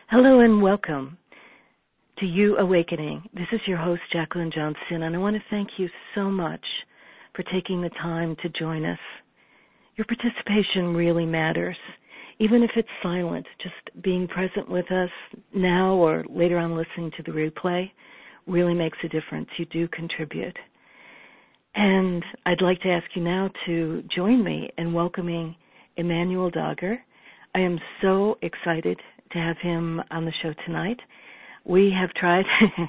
Hello and welcome to You Awakening. This is your host, Jacqueline Johnson, and I want to thank you so much for taking the time to join us. Your participation really matters. Even if it's silent, just being present with us now or later on listening to the replay really makes a difference. You do contribute. And I'd like to ask you now to join me in welcoming Emmanuel Dagher. I am so excited to have him on the show tonight. We have tried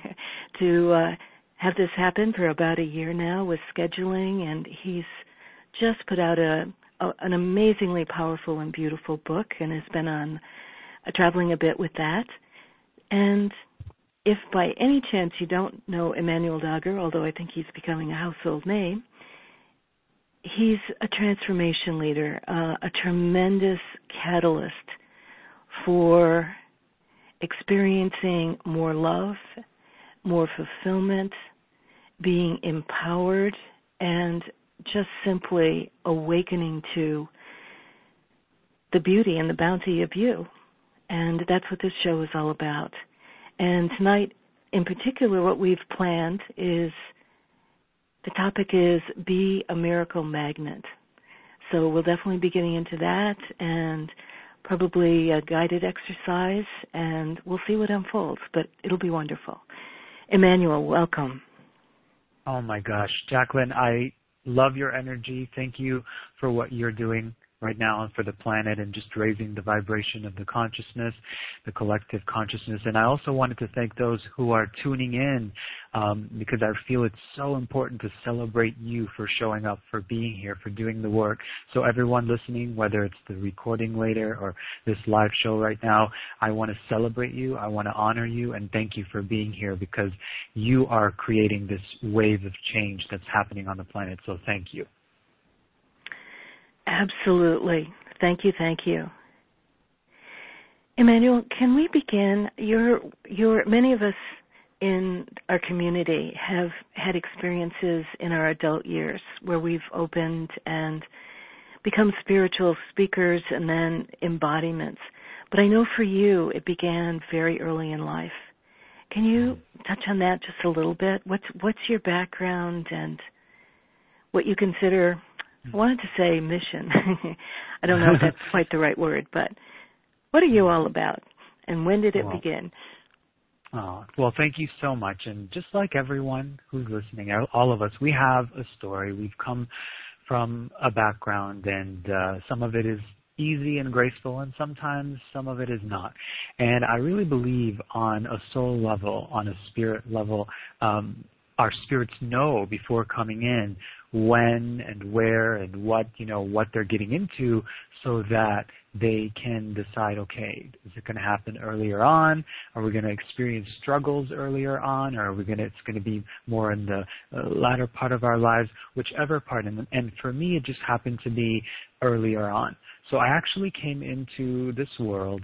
to have this happen for about a year now with scheduling, and he's just put out an amazingly powerful and beautiful book and has been on traveling a bit with that. And if by any chance you don't know Emmanuel Dagher, although I think he's becoming a household name, he's a transformation leader, a tremendous catalyst for experiencing more love, more fulfillment, being empowered, and just simply awakening to the beauty and the bounty of you. And that's what this show is all about. And tonight, in particular, what we've planned is the topic is Be a Miracle Magnet. So we'll definitely be getting into that and probably a guided exercise, and we'll see what unfolds, but it'll be wonderful. Emmanuel, welcome. Oh my gosh, Jacqueline, I love your energy. Thank you for what you're doing right now and for the planet and just raising the vibration of the consciousness, the collective consciousness. And I also wanted to thank those who are tuning in because I feel it's so important to celebrate you for showing up, for being here, for doing the work. So everyone listening, whether it's the recording later or this live show right now, I want to celebrate you. I want to honor you and thank you for being here because you are creating this wave of change that's happening on the planet. So thank you. Absolutely. Thank you, thank you. Emmanuel, can we begin? Many of us in our community have had experiences in our adult years where we've opened and become spiritual speakers and then embodiments. But I know for you it began very early in life. Can you touch on that just a little bit? What's your background and what you consider, I wanted to say mission. I don't know if that's quite the right word, but what are you all about, and when did it begin? Oh, well, thank you so much. And just like everyone who's listening, all of us, we have a story. We've come from a background, and some of it is easy and graceful, and sometimes some of it is not. And I really believe on a soul level, on a spirit level, our spirits know before coming in when and where and what they're getting into so that they can decide, okay, is it going to happen earlier on? Are we going to experience struggles earlier on? Or it's going to be more in the latter part of our lives, whichever part. And for me, it just happened to be earlier on. So I actually came into this world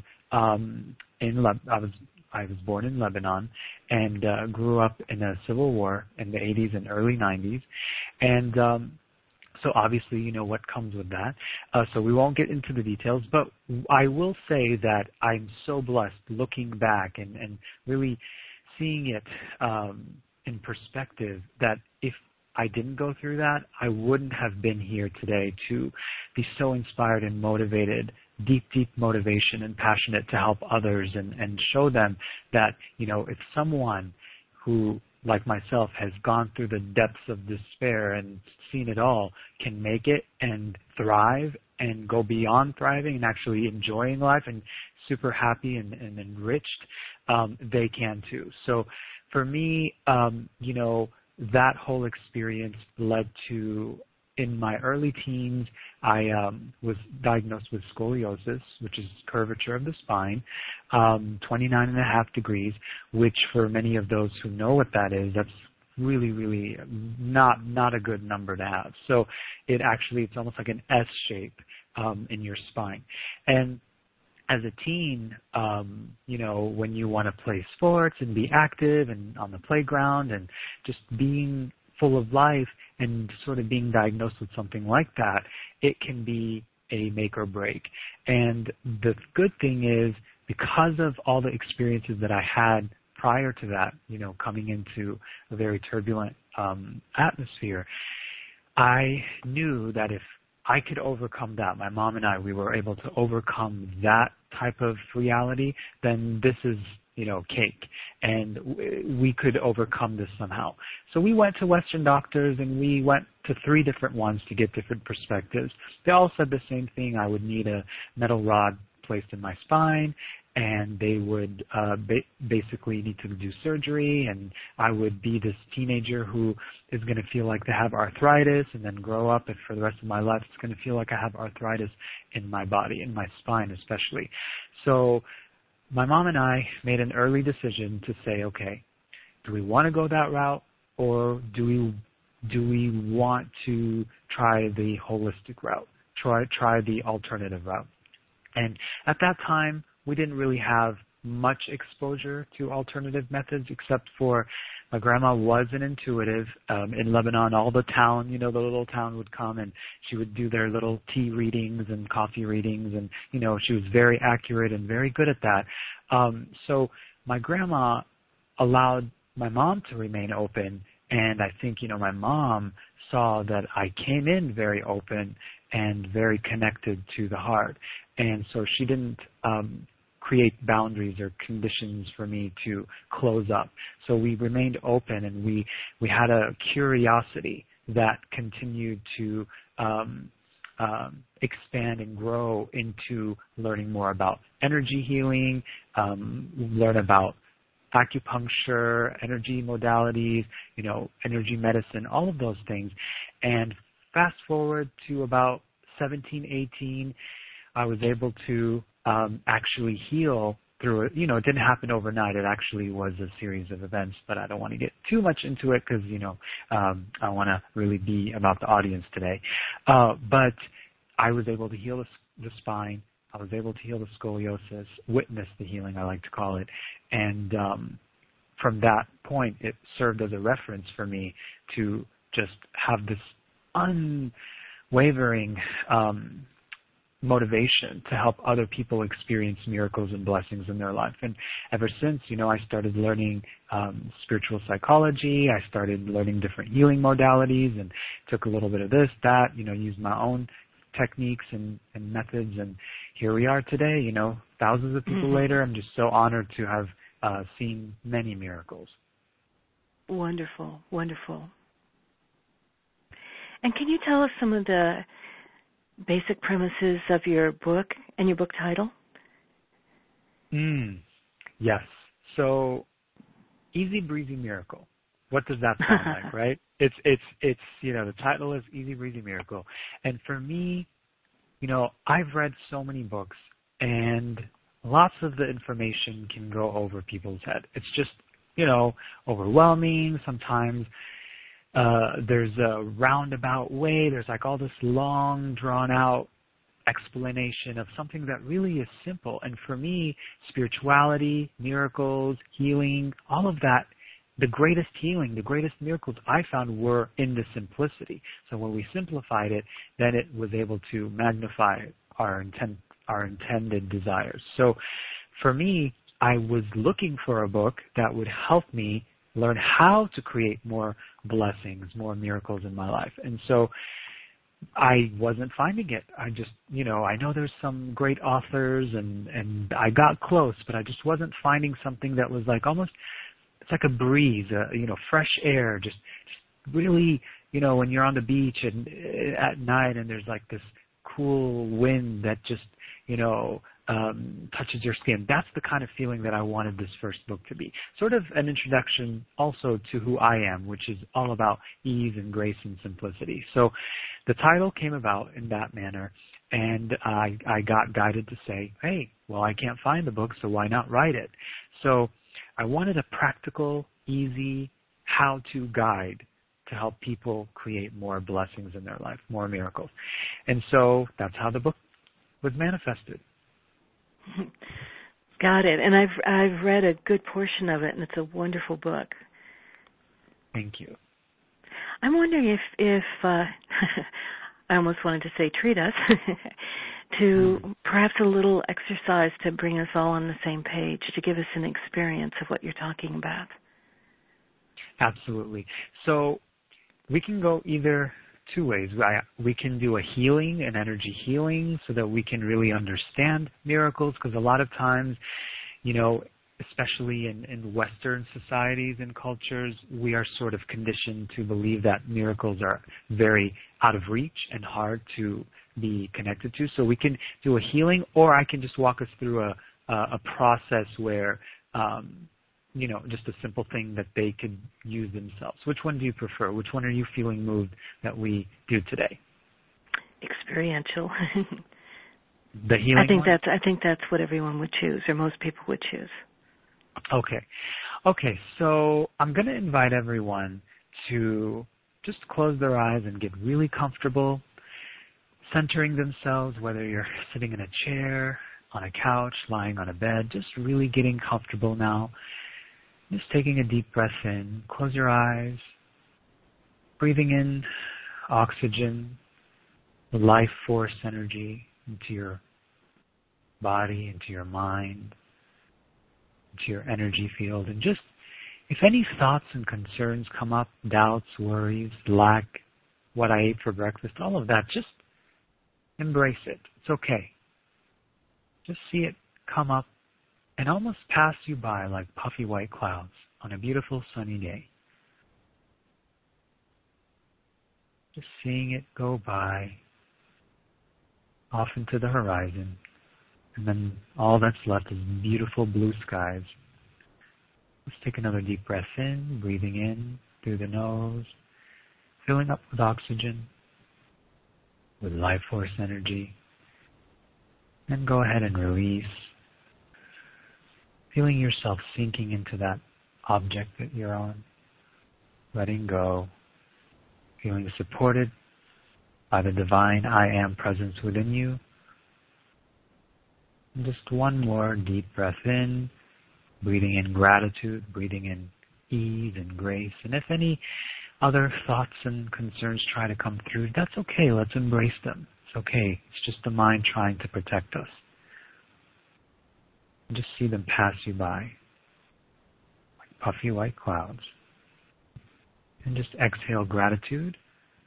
I was born in Lebanon and grew up in a civil war in the 80s and early 90s. And so obviously you know what comes with that. So we won't get into the details, but I will say that I'm so blessed looking back and really seeing it in perspective that if I didn't go through that, I wouldn't have been here today to be so inspired and motivated, deep motivation and passionate to help others and show them that, if someone who, like myself, has gone through the depths of despair and seen it all can make it and thrive and go beyond thriving and actually enjoying life and super happy and enriched, they can too. So for me, that whole experience led to, in my early teens, I was diagnosed with scoliosis, which is curvature of the spine, 29.5 degrees, which for many of those who know what that is, that's really, really not a good number to have. So it's almost like an S shape in your spine. And as a teen, when you want to play sports and be active and on the playground and just being full of life and sort of being diagnosed with something like that, it can be a make or break. And the good thing is because of all the experiences that I had prior to that, coming into a very turbulent atmosphere, I knew that if I could overcome that, my mom and I, we were able to overcome that type of reality, then this is, cake. And we could overcome this somehow. So we went to Western doctors, and we went to 3 different ones to get different perspectives. They all said the same thing. I would need a metal rod placed in my spine, and they would basically need to do surgery, and I would be this teenager who is going to feel like they have arthritis, and then grow up, and for the rest of my life it's going to feel like I have arthritis in my body, in my spine especially. So my mom and I made an early decision to say, okay, do we want to go that route, or do we want to try the holistic route, try the alternative route? And at that time, we didn't really have much exposure to alternative methods, except for my grandma was an intuitive. In Lebanon, all the town, the little town would come, and she would do their little tea readings and coffee readings, and, she was very accurate and very good at that. So my grandma allowed my mom to remain open, and I think, my mom saw that I came in very open and very connected to the heart, and so she didn't create boundaries or conditions for me to close up. So we remained open, and we had a curiosity that continued to expand and grow into learning more about energy healing, learn about acupuncture, energy modalities, energy medicine, all of those things. And fast forward to about 17, 18, I was able to actually heal through it. It didn't happen overnight. It actually was a series of events, but I don't want to get too much into it because, I want to really be about the audience today. But I was able to heal the spine. I was able to heal the scoliosis, witness the healing, I like to call it. And from that point, it served as a reference for me to just have this unwavering motivation to help other people experience miracles and blessings in their life. And ever since, I started learning spiritual psychology. I started learning different healing modalities and took a little bit of this, that, used my own techniques and methods. And here we are today, thousands of people later. I'm just so honored to have seen many miracles. Wonderful, wonderful. And can you tell us some of the basic premises of your book and your book title? Yes. So, Easy Breezy Miracle. What does that sound like, right? It's the title is Easy Breezy Miracle. And for me, I've read so many books, and lots of the information can go over people's head. It's just, overwhelming. Sometimes there's a roundabout way. There's like all this long, drawn-out explanation of something that really is simple. And for me, spirituality, miracles, healing, all of that, the greatest healing, the greatest miracles I found were in the simplicity. So when we simplified it, then it was able to magnify our intended desires. So for me, I was looking for a book that would help me learn how to create more blessings, more miracles in my life. And so I wasn't finding it. I just, I know there's some great authors and I got close, but I just wasn't finding something that was like almost, it's like a breeze, fresh air, just really, when you're on the beach and at night and there's like this cool wind that just, touches your skin. That's the kind of feeling that I wanted this first book to be. Sort of an introduction also to who I am, which is all about ease and grace and simplicity. So the title came about in that manner, and I got guided to say, hey, well, I can't find the book, so why not write it? So I wanted a practical, easy, how-to guide to help people create more blessings in their life, more miracles. And so that's how the book was manifested. Got it. And I've read a good portion of it, and it's a wonderful book. Thank you. I'm wondering if I almost wanted to say treat us, to perhaps a little exercise to bring us all on the same page, to give us an experience of what you're talking about. Absolutely. So we can go either two ways. We can do a healing, an energy healing, so that we can really understand miracles, because a lot of times, especially in Western societies and cultures, we are sort of conditioned to believe that miracles are very out of reach and hard to be connected to. So we can do a healing, or I can just walk us through a process where, just a simple thing that they could use themselves. Which one do you prefer? Which one are you feeling moved that we do today? Experiential. The healing I think that's what everyone would choose, or most people would choose. Okay, so I'm going to invite everyone to just close their eyes and get really comfortable, centering themselves, whether you're sitting in a chair, on a couch, lying on a bed, just really getting comfortable now. Just taking a deep breath in. Close your eyes. Breathing in oxygen, the life force energy into your body, into your mind, into your energy field. And just, if any thoughts and concerns come up, doubts, worries, lack, what I ate for breakfast, all of that, just embrace it. It's okay. Just see it come up and almost pass you by like puffy white clouds on a beautiful sunny day. Just seeing it go by off into the horizon, and then all that's left is beautiful blue skies. Let's take another deep breath in, breathing in through the nose, filling up with oxygen, with life force energy. Then go ahead and release, feeling yourself sinking into that object that you're on, letting go, feeling supported by the divine I Am presence within you. And just one more deep breath in, breathing in gratitude, breathing in ease and grace. And if any other thoughts and concerns try to come through, that's okay. Let's embrace them. It's okay. It's just the mind trying to protect us. And just see them pass you by like puffy white clouds. And just exhale gratitude,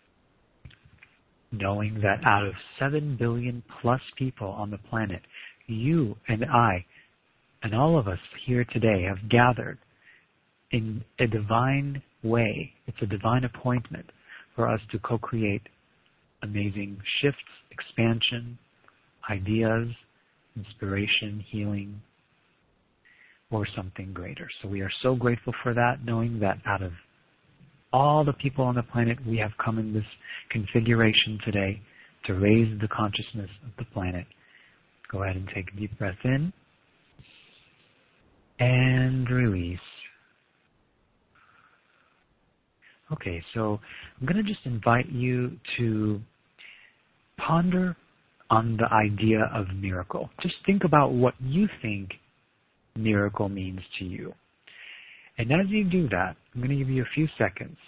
knowing that out of 7 billion plus people on the planet, you and I and all of us here today have gathered in a divine way. It's a divine appointment for us to co-create amazing shifts, expansion, ideas, inspiration, healing, or something greater. So we are so grateful for that, knowing that out of all the people on the planet, we have come in this configuration today to raise the consciousness of the planet. Go ahead and take a deep breath in and release. Okay, so I'm going to just invite you to ponder on the idea of miracle. Just think about what you think miracle means to you. And as you do that, I'm going to give you a few seconds.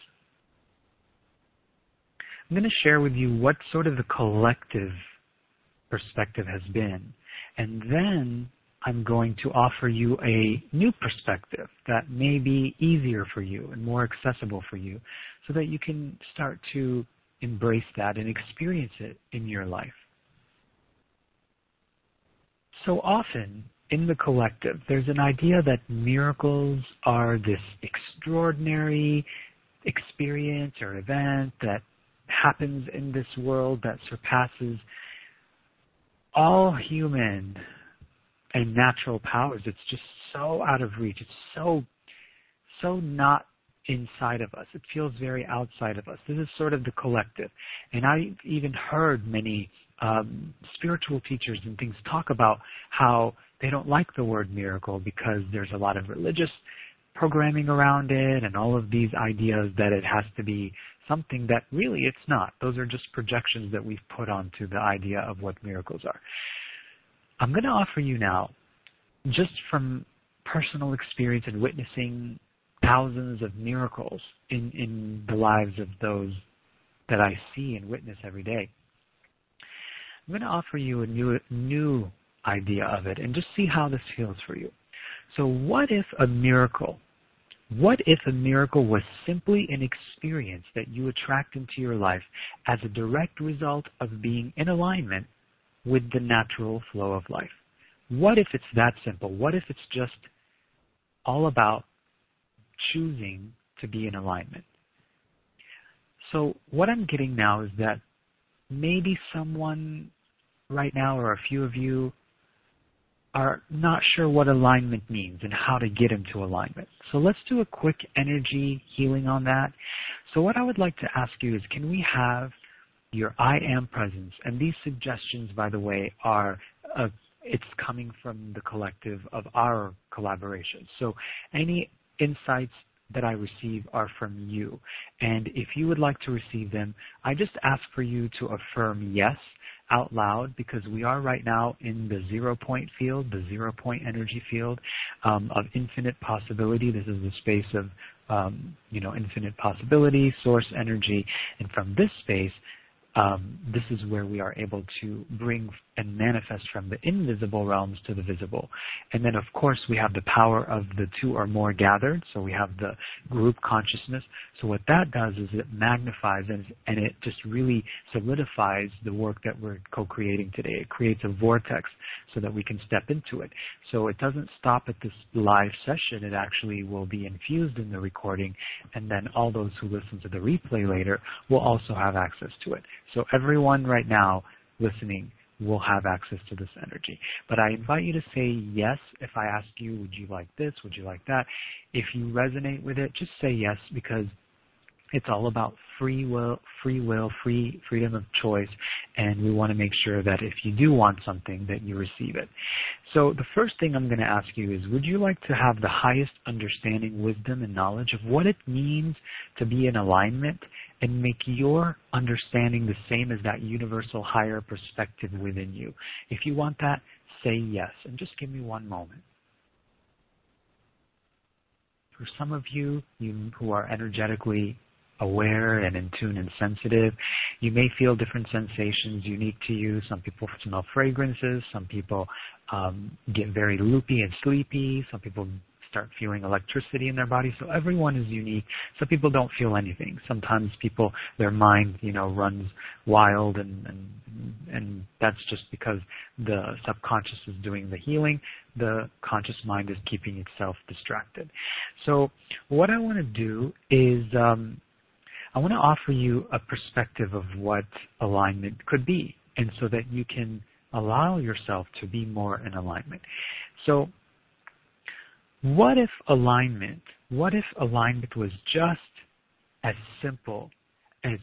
I'm going to share with you what sort of the collective perspective has been. And then I'm going to offer you a new perspective that may be easier for you and more accessible for you, so that you can start to embrace that and experience it in your life. So often in the collective, there's an idea that miracles are this extraordinary experience or event that happens in this world that surpasses all human and natural powers. It's just so out of reach. It's so not inside of us. It feels very outside of us. This is sort of the collective. And I've even heard many spiritual teachers and things talk about how they don't like the word miracle because there's a lot of religious programming around it and all of these ideas that it has to be something that really it's not. Those are just projections that we've put onto the idea of what miracles are. I'm going to offer you now, just from personal experience and witnessing thousands of miracles in the lives of those that I see and witness every day, I'm I'm going to offer you a new idea of it and just see how this feels for you. So what if a miracle was simply an experience that you attract into your life as a direct result of being in alignment with the natural flow of life? What if it's that simple? What if it's just all about choosing to be in alignment? So what I'm getting now is that maybe someone right now, or a few of you, are not sure what alignment means and how to get into alignment. So let's do a quick energy healing on that. So what I would like to ask you is, can we have your I am presence? And these suggestions, by the way, are it's coming from the collective of our collaboration. So any insights that I receive are from you. And if you would like to receive them, I just ask for you to affirm yes out loud, because we are right now in the 0 point field, the 0 point energy field of infinite possibility. This is the space of infinite possibility, source energy, and from this space, this is where we are able to bring and manifest from the invisible realms to the visible. And then, of course, we have the power of the two or more gathered, so we have the group consciousness. So what that does is it magnifies and it just really solidifies the work that we're co-creating today. It creates a vortex so that we can step into it. So it doesn't stop at this live session. It actually will be infused in the recording, and then all those who listen to the replay later will also have access to it. So everyone right now listening will have access to this energy. But I invite you to say yes if I ask you, would you like this? Would you like that? If you resonate with it, just say yes, because it's all about freedom of choice, and we want to make sure that if you do want something, that you receive it. So the first thing I'm going to ask you is, would you like to have the highest understanding, wisdom, and knowledge of what it means to be in alignment and make your understanding the same as that universal higher perspective within you? If you want that, say yes, and just give me one moment. For some of you who are energetically aware and in tune and sensitive, you may feel different sensations unique to you. Some people smell fragrances. Some people get very loopy and sleepy. Some people start feeling electricity in their body. So everyone is unique. Some people don't feel anything. Sometimes their mind, runs wild, and that's just because the subconscious is doing the healing. The conscious mind is keeping itself distracted. So what I want to do is I want to offer you a perspective of what alignment could be, and so that you can allow yourself to be more in alignment. So what if alignment was just as simple as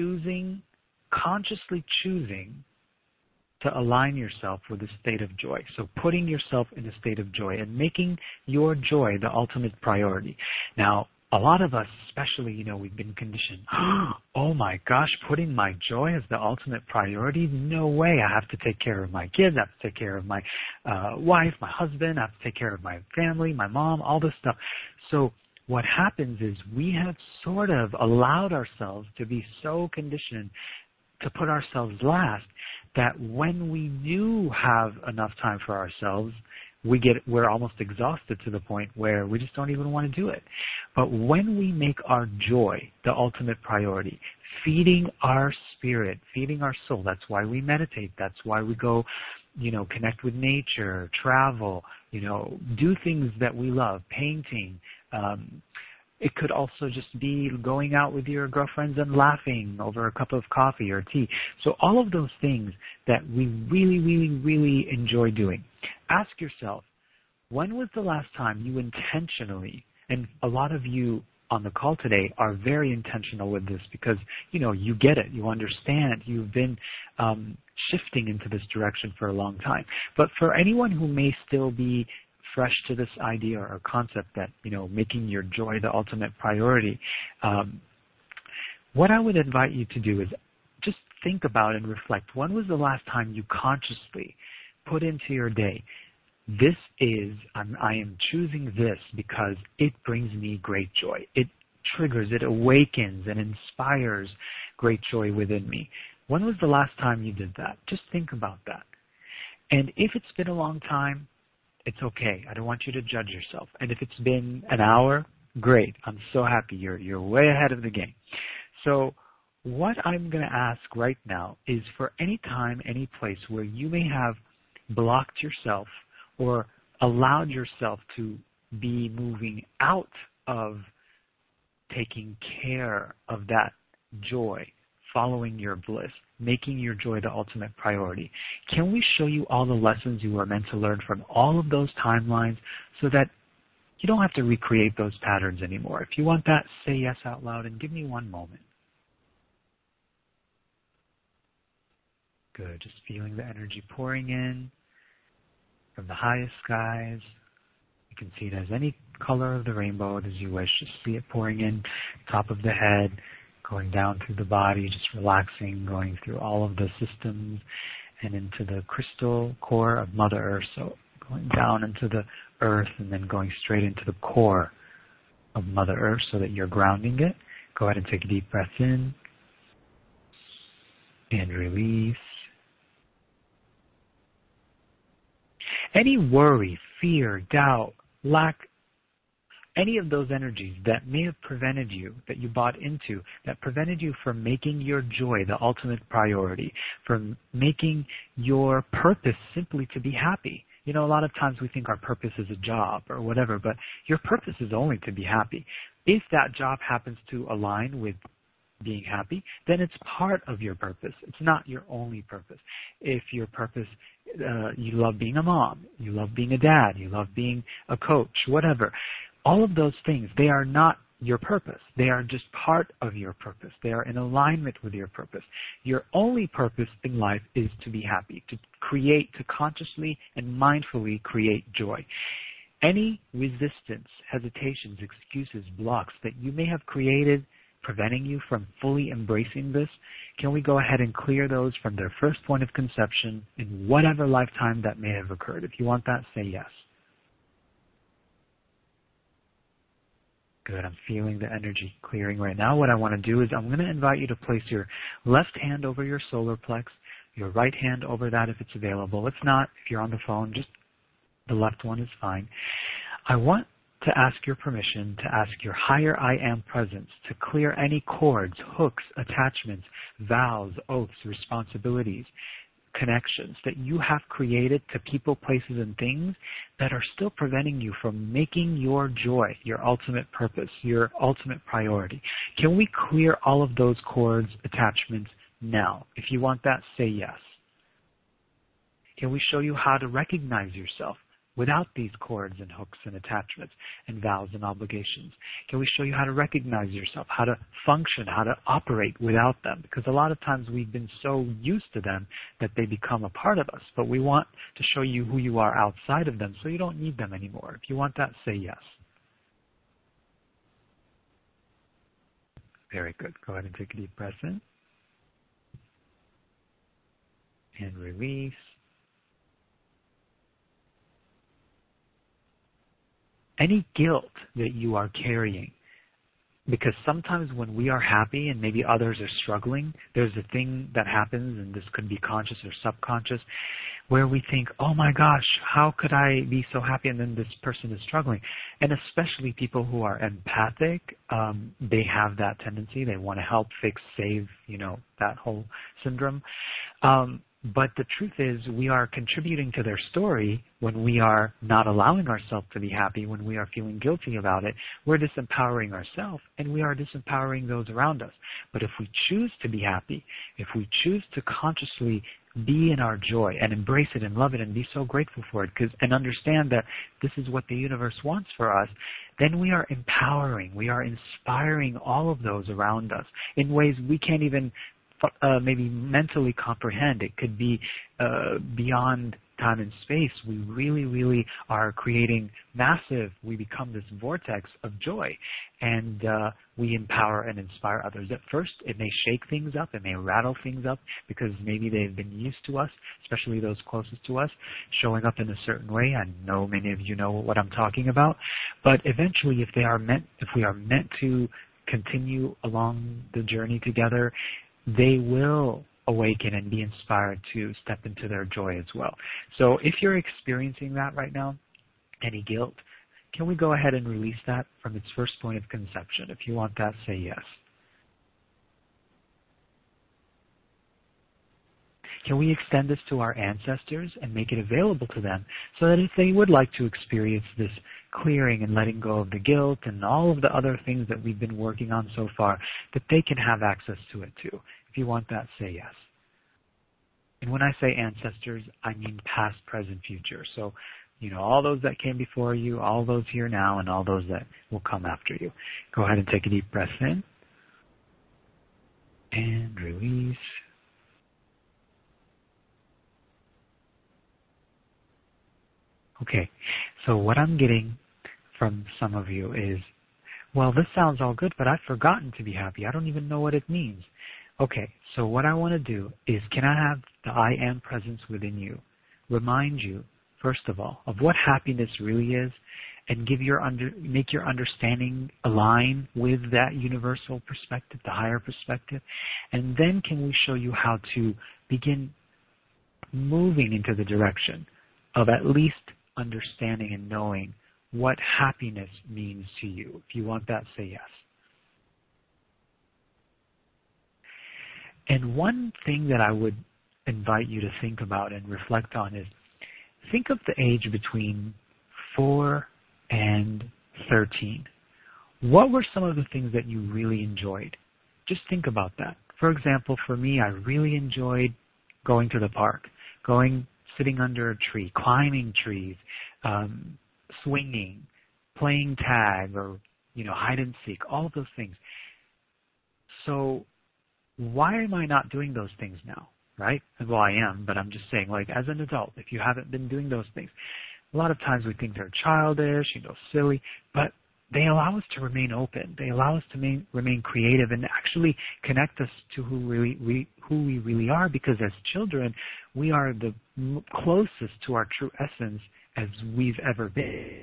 consciously choosing to align yourself with a state of joy? So putting yourself in a state of joy and making your joy the ultimate priority. Now, a lot of us, especially, we've been conditioned, oh my gosh, putting my joy as the ultimate priority? No way. I have to take care of my kids. I have to take care of my wife, my husband. I have to take care of my family, my mom, all this stuff. So what happens is we have sort of allowed ourselves to be so conditioned to put ourselves last that when we do have enough time for ourselves, we're almost exhausted to the point where we just don't even want to do it. But when we make our joy the ultimate priority, feeding our spirit, feeding our soul, that's why we meditate, that's why we go, connect with nature, travel, do things that we love, painting. It could also just be going out with your girlfriends and laughing over a cup of coffee or tea. So all of those things that we really, really, really enjoy doing. Ask yourself, when was the last time you intentionally, and a lot of you on the call today are very intentional with this because, you get it, you understand, you've been shifting into this direction for a long time. But for anyone who may still be fresh to this idea or concept that, making your joy the ultimate priority, what I would invite you to do is just think about and reflect. When was the last time you consciously put into your day, I am choosing this because it brings me great joy. It triggers, it awakens and inspires great joy within me. When was the last time you did that? Just think about that. And if it's been a long time, it's okay. I don't want you to judge yourself. And if it's been an hour, great. I'm so happy. You're way ahead of the game. So what I'm going to ask right now is for any time, any place where you may have blocked yourself or allowed yourself to be moving out of taking care of that joy, following your bliss, making your joy the ultimate priority. Can we show you all the lessons you were meant to learn from all of those timelines so that you don't have to recreate those patterns anymore? If you want that, say yes out loud and give me one moment. Good. Just feeling the energy pouring in from the highest skies. You can see it as any color of the rainbow as you wish. Just see it pouring in, top of the head, going down through the body, just relaxing, going through all of the systems and into the crystal core of Mother Earth. So going down into the earth and then going straight into the core of Mother Earth so that you're grounding it. Go ahead and take a deep breath in and release. Any worry, fear, doubt, lack, any of those energies that may have prevented you, that you bought into, that prevented you from making your joy the ultimate priority, from making your purpose simply to be happy. You know, a lot of times we think our purpose is a job or whatever, but your purpose is only to be happy. If that job happens to align with being happy, then it's part of your purpose. It's not your only purpose. If your purpose, you love being a mom, you love being a dad, you love being a coach, whatever, all of those things, they are not your purpose. They are just part of your purpose. They are in alignment with your purpose. Your only purpose in life is to be happy, to create, to consciously and mindfully create joy. Any resistance, hesitations, excuses, blocks that you may have created preventing you from fully embracing this, can we go ahead and clear those from their first point of conception in whatever lifetime that may have occurred? If you want that, say yes. Good. I'm feeling the energy clearing right now. What I want to do is I'm going to invite you to place your left hand over your solar plex, your right hand over that if it's available. If not, if you're on the phone, just the left one is fine. I want to ask your permission to ask your higher I am presence to clear any cords, hooks, attachments, vows, oaths, responsibilities, connections that you have created to people, places, and things that are still preventing you from making your joy your ultimate purpose, your ultimate priority. Can we clear all of those cords, attachments now? If you want that, say yes. Can we show you how to recognize yourself without these cords and hooks and attachments and vows and obligations? Can we show you how to recognize yourself, how to function, how to operate without them? Because a lot of times we've been so used to them that they become a part of us. But we want to show you who you are outside of them so you don't need them anymore. If you want that, say yes. Very good. Go ahead and take a deep breath in. And release. Any guilt that you are carrying, because sometimes when we are happy and maybe others are struggling, there's a thing that happens, and this could be conscious or subconscious, where we think, oh my gosh, how could I be so happy and then this person is struggling? And especially people who are empathic, they have that tendency. They want to help, fix, save, that whole syndrome. But the truth is we are contributing to their story when we are not allowing ourselves to be happy, when we are feeling guilty about it. We're disempowering ourselves and we are disempowering those around us. But if we choose to be happy, if we choose to consciously be in our joy and embrace it and love it and be so grateful for it and understand that this is what the universe wants for us, then we are empowering, we are inspiring all of those around us in ways we can't even maybe mentally comprehend. It could be beyond time and space. We really, really are creating we become this vortex of joy, and we empower and inspire others. At first, it may shake things up, it may rattle things up, because maybe they've been used to us, especially those closest to us, showing up in a certain way. I know many of you know what I'm talking about, but eventually, if we are meant to continue along the journey together, they will awaken and be inspired to step into their joy as well. So if you're experiencing that right now, any guilt, can we go ahead and release that from its first point of conception? If you want that, say yes. Can we extend this to our ancestors and make it available to them so that if they would like to experience this clearing and letting go of the guilt and all of the other things that we've been working on so far, that they can have access to it too? If you want that, say yes. And when I say ancestors, I mean past, present, future. So, all those that came before you, all those here now, and all those that will come after you. Go ahead and take a deep breath in. And release. Okay, so what I'm getting from some of you is, well, this sounds all good, but I've forgotten to be happy. I don't even know what it means. Okay, so what I want to do is, can I have the I am presence within you remind you, first of all, of what happiness really is, and make your understanding align with that universal perspective, the higher perspective, and then can we show you how to begin moving into the direction of at least understanding and knowing what happiness means to you. If you want that, say yes. And one thing that I would invite you to think about and reflect on is, think of the age between 4 and 13. What were some of the things that you really enjoyed? Just think about that. For example, for me, I really enjoyed going to the park, sitting under a tree, climbing trees, swinging, playing tag, or hide and seek, all of those things. So why am I not doing those things now, right? Well, I am, but I'm just saying, as an adult, if you haven't been doing those things, a lot of times we think they're childish, silly, but they allow us to remain open. They allow us to remain creative and actually connect us to who we really are, because as children, we are the closest to our true essence as we've ever been.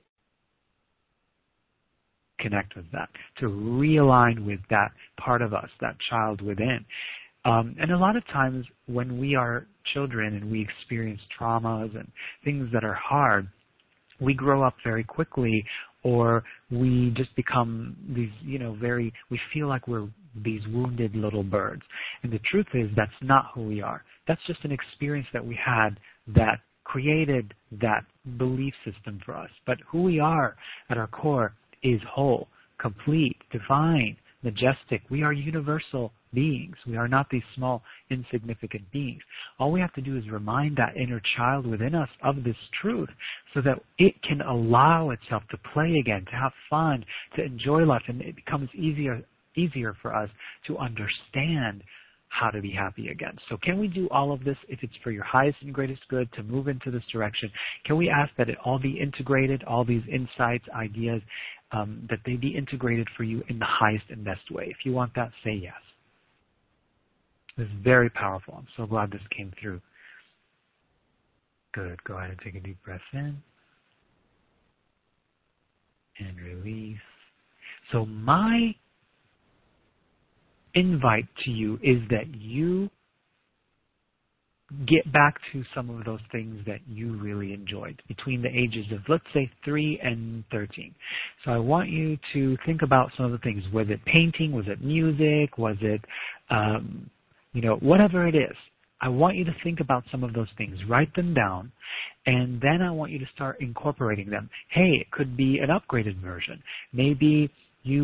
Connect with that, to realign with that part of us, that child within. And a lot of times when we are children and we experience traumas and things that are hard, we grow up very quickly, or we just become these, we feel like we're these wounded little birds. And the truth is, that's not who we are. That's just an experience that we had that created that belief system for us. But who we are at our core is whole, complete, divine, majestic. We are universal beings. We are not these small, insignificant beings. All we have to do is remind that inner child within us of this truth so that it can allow itself to play again, to have fun, to enjoy life, and it becomes easier for us to understand how to be happy again. So can we do all of this if it's for your highest and greatest good to move into this direction? Can we ask that it all be integrated, all these insights, ideas, that they be integrated for you in the highest and best way? If you want that, say yes. This is very powerful. I'm so glad this came through. Good. Go ahead and take a deep breath in. And release. So my invite to you is that you get back to some of those things that you really enjoyed between the ages of, let's say, 3 and 13. So I want you to think about some of the things. Was it painting? Was it music? Was it, whatever it is. I want you to think about some of those things. Write them down, and then I want you to start incorporating them. Hey, it could be an upgraded version. Maybe you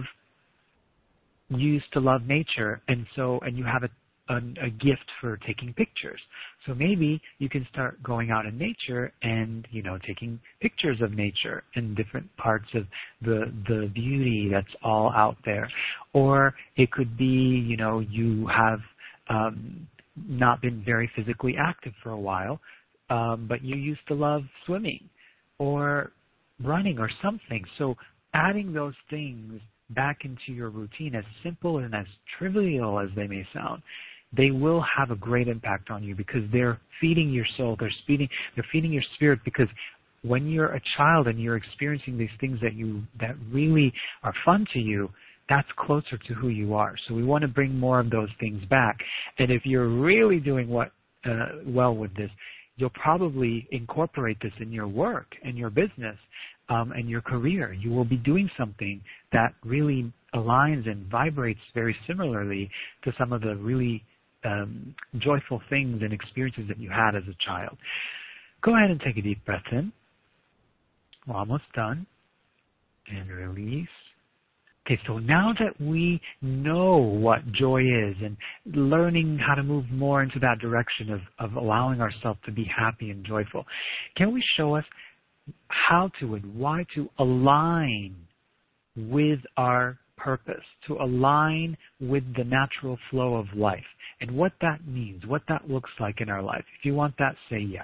used to love nature, and you have a gift for taking pictures. So maybe you can start going out in nature and, taking pictures of nature and different parts of the beauty that's all out there. Or it could be, you have not been very physically active for a while, but you used to love swimming or running or something. So adding those things back into your routine, as simple and as trivial as they may sound, they will have a great impact on you, because they're feeding your soul, they're feeding your spirit. Because when you're a child and you're experiencing these things that really are fun to you, that's closer to who you are. So we want to bring more of those things back. And if you're really doing well with this, you'll probably incorporate this in your work and your business and your career. You will be doing something that really aligns and vibrates very similarly to some of the really joyful things and experiences that you had as a child. Go ahead and take a deep breath in. We're almost done. And release. Okay, so now that we know what joy is and learning how to move more into that direction of allowing ourselves to be happy and joyful, can we show us how to and why to align with our purpose, to align with the natural flow of life, and what that means, what that looks like in our life? If you want that, say yes.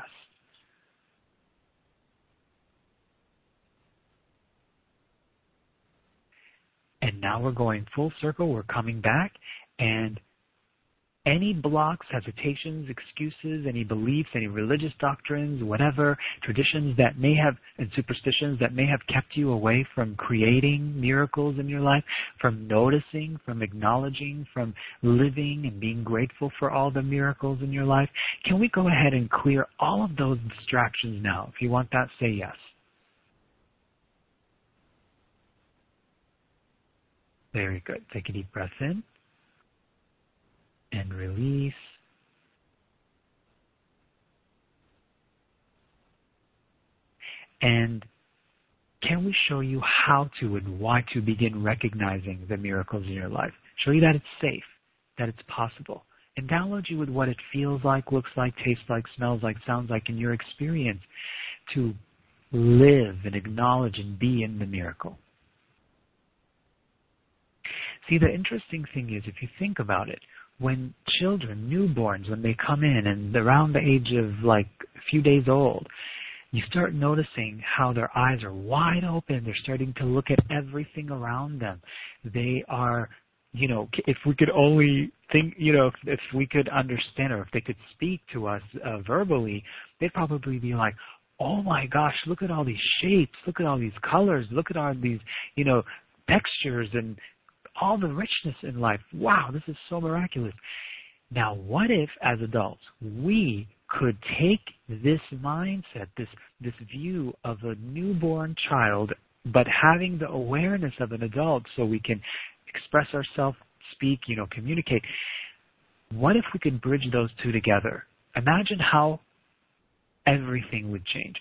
And now we're going full circle. We're coming back. And any blocks, hesitations, excuses, any beliefs, any religious doctrines, whatever, traditions that may have, and superstitions that may have kept you away from creating miracles in your life, from noticing, from acknowledging, from living and being grateful for all the miracles in your life, can we go ahead and clear all of those distractions now? If you want that, say yes. Very good. Take a deep breath in and release. And can we show you how to and why to begin recognizing the miracles in your life? Show you that it's safe, that it's possible. And download you with what it feels like, looks like, tastes like, smells like, sounds like in your experience to live and acknowledge and be in the miracle. See, the interesting thing is, if you think about it, when children, newborns, when they come in and around the age of like a few days old, you start noticing how their eyes are wide open. They're starting to look at everything around them. They are, if we could only think, if we could understand, or if they could speak to us verbally, they'd probably be like, oh my gosh, look at all these shapes, look at all these colors, look at all these, textures and all the richness in life. Wow, this is so miraculous. Now, what if, as adults, we could take this mindset, this view of a newborn child, but having the awareness of an adult so we can express ourselves, speak, communicate. What if we could bridge those two together? Imagine how everything would change.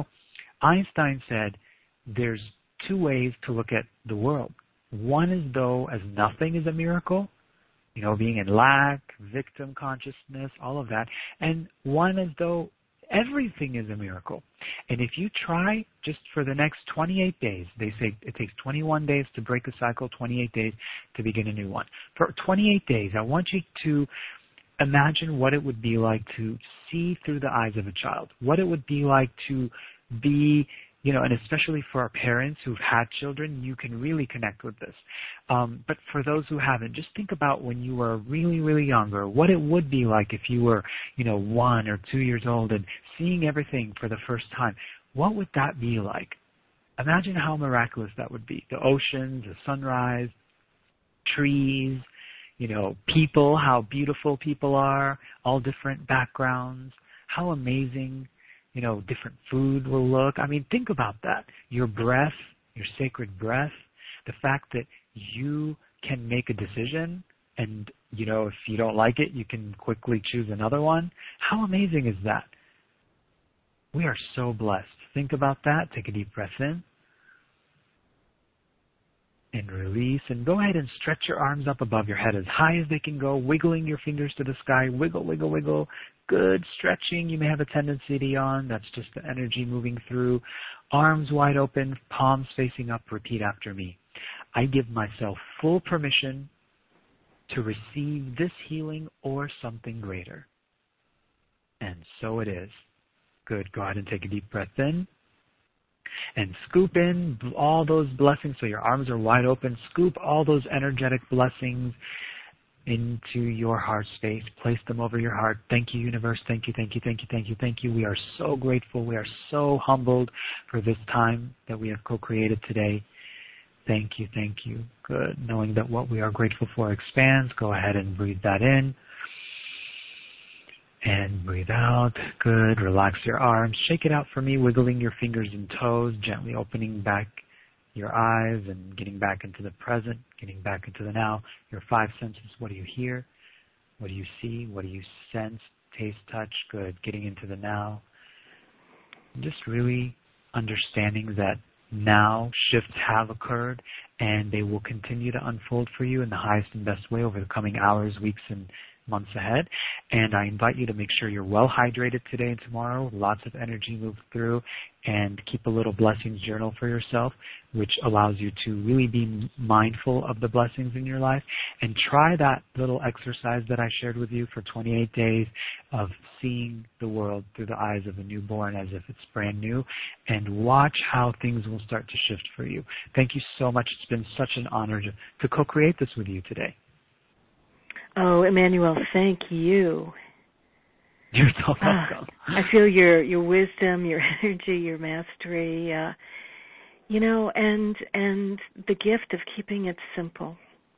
Einstein said there's two ways to look at the world. One is though as nothing is a miracle, being in lack, victim consciousness, all of that. And one as though everything is a miracle. And if you try just for the next 28 days, they say it takes 21 days to break a cycle, 28 days to begin a new one. For 28 days, I want you to imagine what it would be like to see through the eyes of a child, what it would be like to be, and especially for our parents who've had children, you can really connect with this. But for those who haven't, just think about when you were really, really younger, what it would be like if you were, 1 or 2 years old and seeing everything for the first time. What would that be like? Imagine how miraculous that would be. The oceans, the sunrise, trees, people, how beautiful people are, all different backgrounds, how amazing different food will look. I mean, think about that. Your breath, your sacred breath, the fact that you can make a decision and, if you don't like it, you can quickly choose another one. How amazing is that? We are so blessed. Think about that. Take a deep breath in and release. And go ahead and stretch your arms up above your head as high as they can go, wiggling your fingers to the sky. Wiggle, wiggle, wiggle. Good stretching. You may have a tendency to yawn. That's just the energy moving through. Arms wide open, palms facing up. Repeat after me. I give myself full permission to receive this healing or something greater. And so it is. Good. Go ahead and take a deep breath in. And scoop in all those blessings. So your arms are wide open. Scoop all those energetic blessings into your heart space. Place them over your heart. Thank you, universe. Thank you, thank you, thank you, thank you, thank you. We are so grateful. We are so humbled for this time that we have co-created today. Thank you, thank you. Good. Knowing that what we are grateful for expands, go ahead and breathe that in. And breathe out. Good. Relax your arms. Shake it out for me, wiggling your fingers and toes, gently opening back your eyes and getting back into the present, getting back into the now. Your five senses, what do you hear? What do you see? What do you sense? Taste, touch. Good. Getting into the now. Just really understanding that now shifts have occurred and they will continue to unfold for you in the highest and best way over the coming hours, weeks, and months ahead. And I invite you to make sure you're well hydrated today and tomorrow, lots of energy move through, and keep a little blessings journal for yourself, which allows you to really be mindful of the blessings in your life. And try that little exercise that I shared with you for 28 days of seeing the world through the eyes of a newborn as if it's brand new, and watch how things will start to shift for you. Thank you so much. It's been such an honor to co-create this with you today. Oh, Emmanuel, thank you. You're so welcome. I feel your wisdom, your energy, your mastery, and the gift of keeping it simple.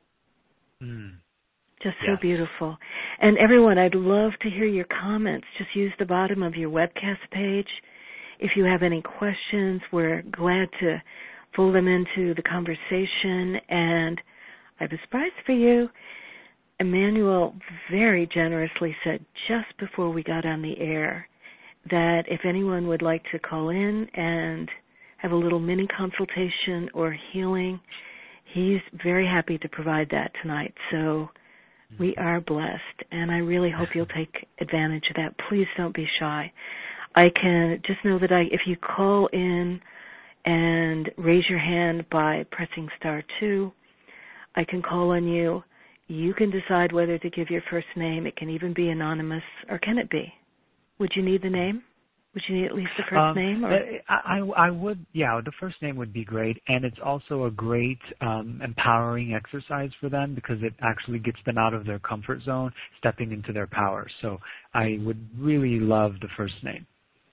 Just so beautiful. And everyone, I'd love to hear your comments. Just use the bottom of your webcast page. If you have any questions, we're glad to fold them into the conversation. And I have a surprise for you. Emmanuel very generously said just before we got on the air that if anyone would like to call in and have a little mini consultation or healing, he's very happy to provide that tonight. So we are blessed, and I really hope you'll take advantage of that. Please don't be shy. I can just know that if you call in and raise your hand by pressing *2, I can call on you. You can decide whether to give your first name. It can even be anonymous, or can it be? Would you need the name? Would you need at least the first name? Or? I would, the first name would be great. And it's also a great empowering exercise for them because it actually gets them out of their comfort zone, stepping into their power. So I would really love the first name.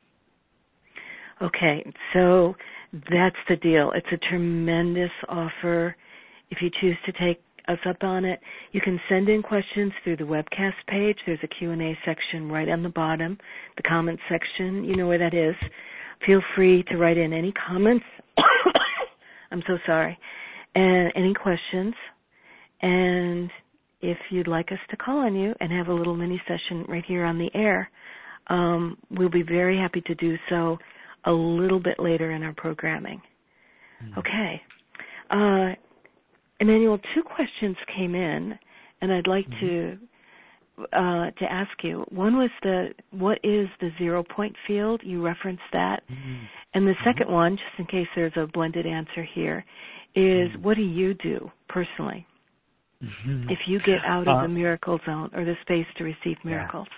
Okay, so that's the deal. It's a tremendous offer. If you choose to take us up on it, you can send in questions through the webcast page. There's a Q&A section right on the bottom, the comment section. You know where that is. Feel free to write in any comments. I'm so sorry. And any questions. And if you'd like us to call on you and have a little mini session right here on the air, we'll be very happy to do so a little bit later in our programming. Okay. Emmanuel, 2 questions came in, and I'd like to ask you. One was what is the 0-point field? You referenced that. And the second one, just in case there's a blended answer here, is what do you do personally if you get out of the miracle zone or the space to receive miracles?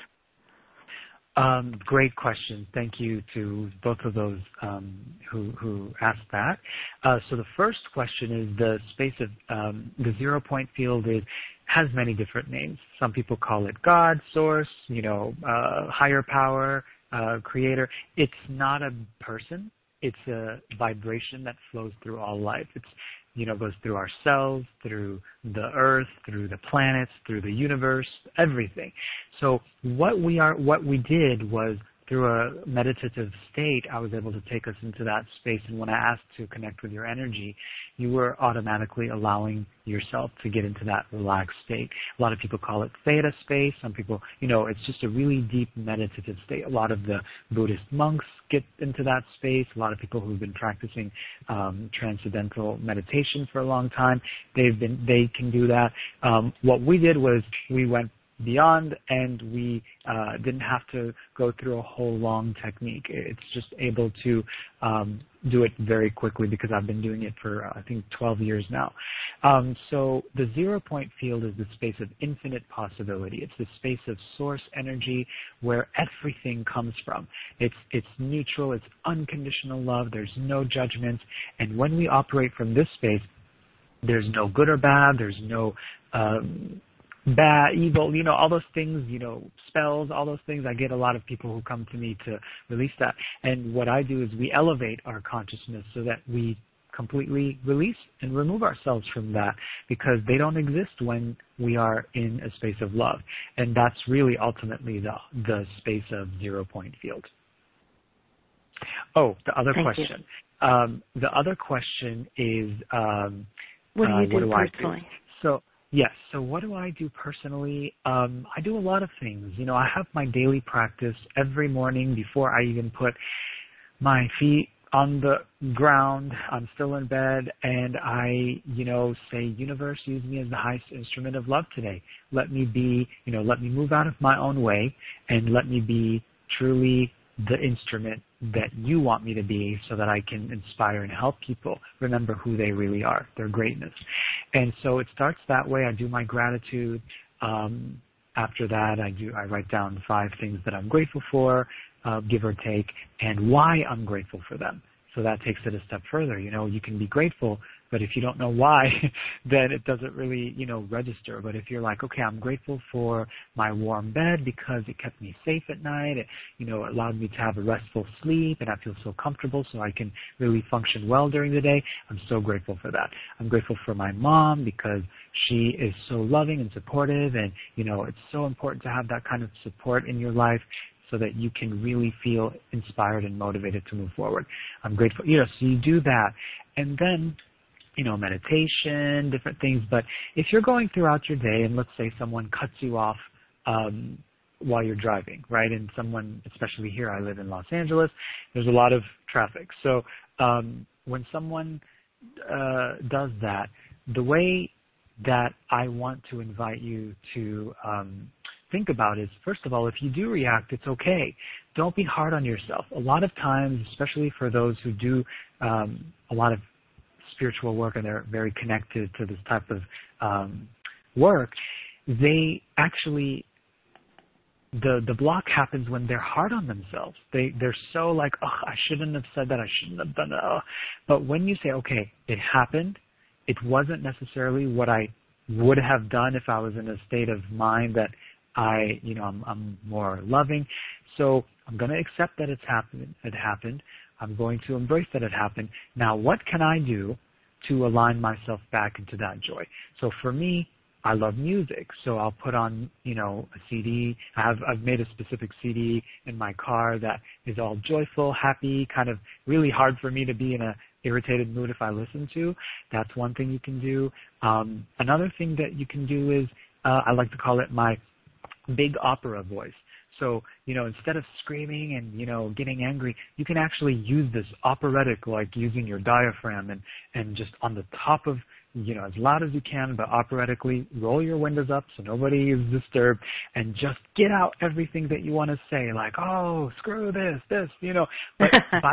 Great question. Thank you to both of those who asked that. So the first question is the space of the 0-point field has many different names. Some people call it God, source, higher power, creator. It's not a person. It's a vibration that flows through all life. It's goes through our cells, through the earth, through the planets, through the universe, everything. So what we did was through a meditative state, I was able to take us into that space. And when I asked to connect with your energy, you were automatically allowing yourself to get into that relaxed state. A lot of people call it theta space. Some people, it's just a really deep meditative state. A lot of the Buddhist monks get into that space. A lot of people who've been practicing transcendental meditation for a long time, they can do that. What we did was we went beyond, and we didn't have to go through a whole long technique. It's just able to do it very quickly because I've been doing it for, I think, 12 years now. So the 0-point field is the space of infinite possibility. It's the space of source energy where everything comes from. It's neutral. It's unconditional love. There's no judgment. And when we operate from this space, there's no good or bad. There's no bad, evil, all those things, spells, all those things. I get a lot of people who come to me to release that. And what I do is we elevate our consciousness so that we completely release and remove ourselves from that, because they don't exist when we are in a space of love. And that's really ultimately the space of 0 point field. Oh, the other question. The other question is, what do you do personally? So, yes. So what do I do personally? I do a lot of things. I have my daily practice every morning before I even put my feet on the ground. I'm still in bed, and I, say, universe, use me as the highest instrument of love today. Let me be, let me move out of my own way, and let me be truly the instrument that you want me to be, so that I can inspire and help people remember who they really are, their greatness. And so it starts that way. I do my gratitude. After that, I write down 5 things that I'm grateful for, give or take, and why I'm grateful for them. So that takes it a step further. You can be grateful, but if you don't know why, then it doesn't really, register. But if you're like, okay, I'm grateful for my warm bed because it kept me safe at night. It, allowed me to have a restful sleep, and I feel so comfortable so I can really function well during the day. I'm so grateful for that. I'm grateful for my mom because she is so loving and supportive, and, it's so important to have that kind of support in your life, so that you can really feel inspired and motivated to move forward. I'm grateful. So you do that. And then, meditation, different things. But if you're going throughout your day, and let's say someone cuts you off while you're driving, right? And someone, especially here, I live in Los Angeles, there's a lot of traffic. So when someone does that, the way that I want to invite you to think about is, first of all, if you do react, it's okay. Don't be hard on yourself. A lot of times, especially for those who do a lot of spiritual work and they're very connected to this type of work, they actually, the block happens when they're hard on themselves. They're so like, oh, I shouldn't have said that, I shouldn't have done that. But when you say, okay, it happened, it wasn't necessarily what I would have done if I was in a state of mind that I'm more loving. So I'm going to accept that it happened. I'm going to embrace that it happened. Now, what can I do to align myself back into that joy? So for me, I love music, so I'll put on, a CD. I've made a specific CD in my car that is all joyful, happy, kind of really hard for me to be in a irritated mood if I listen to. That's one thing you can do. Another thing that you can do is, I like to call it my big opera voice. So, instead of screaming and, getting angry, you can actually use this operatic, like using your diaphragm and just on the top of, as loud as you can, but operatically roll your windows up so nobody is disturbed, and just get out everything that you want to say, like, oh, screw this, but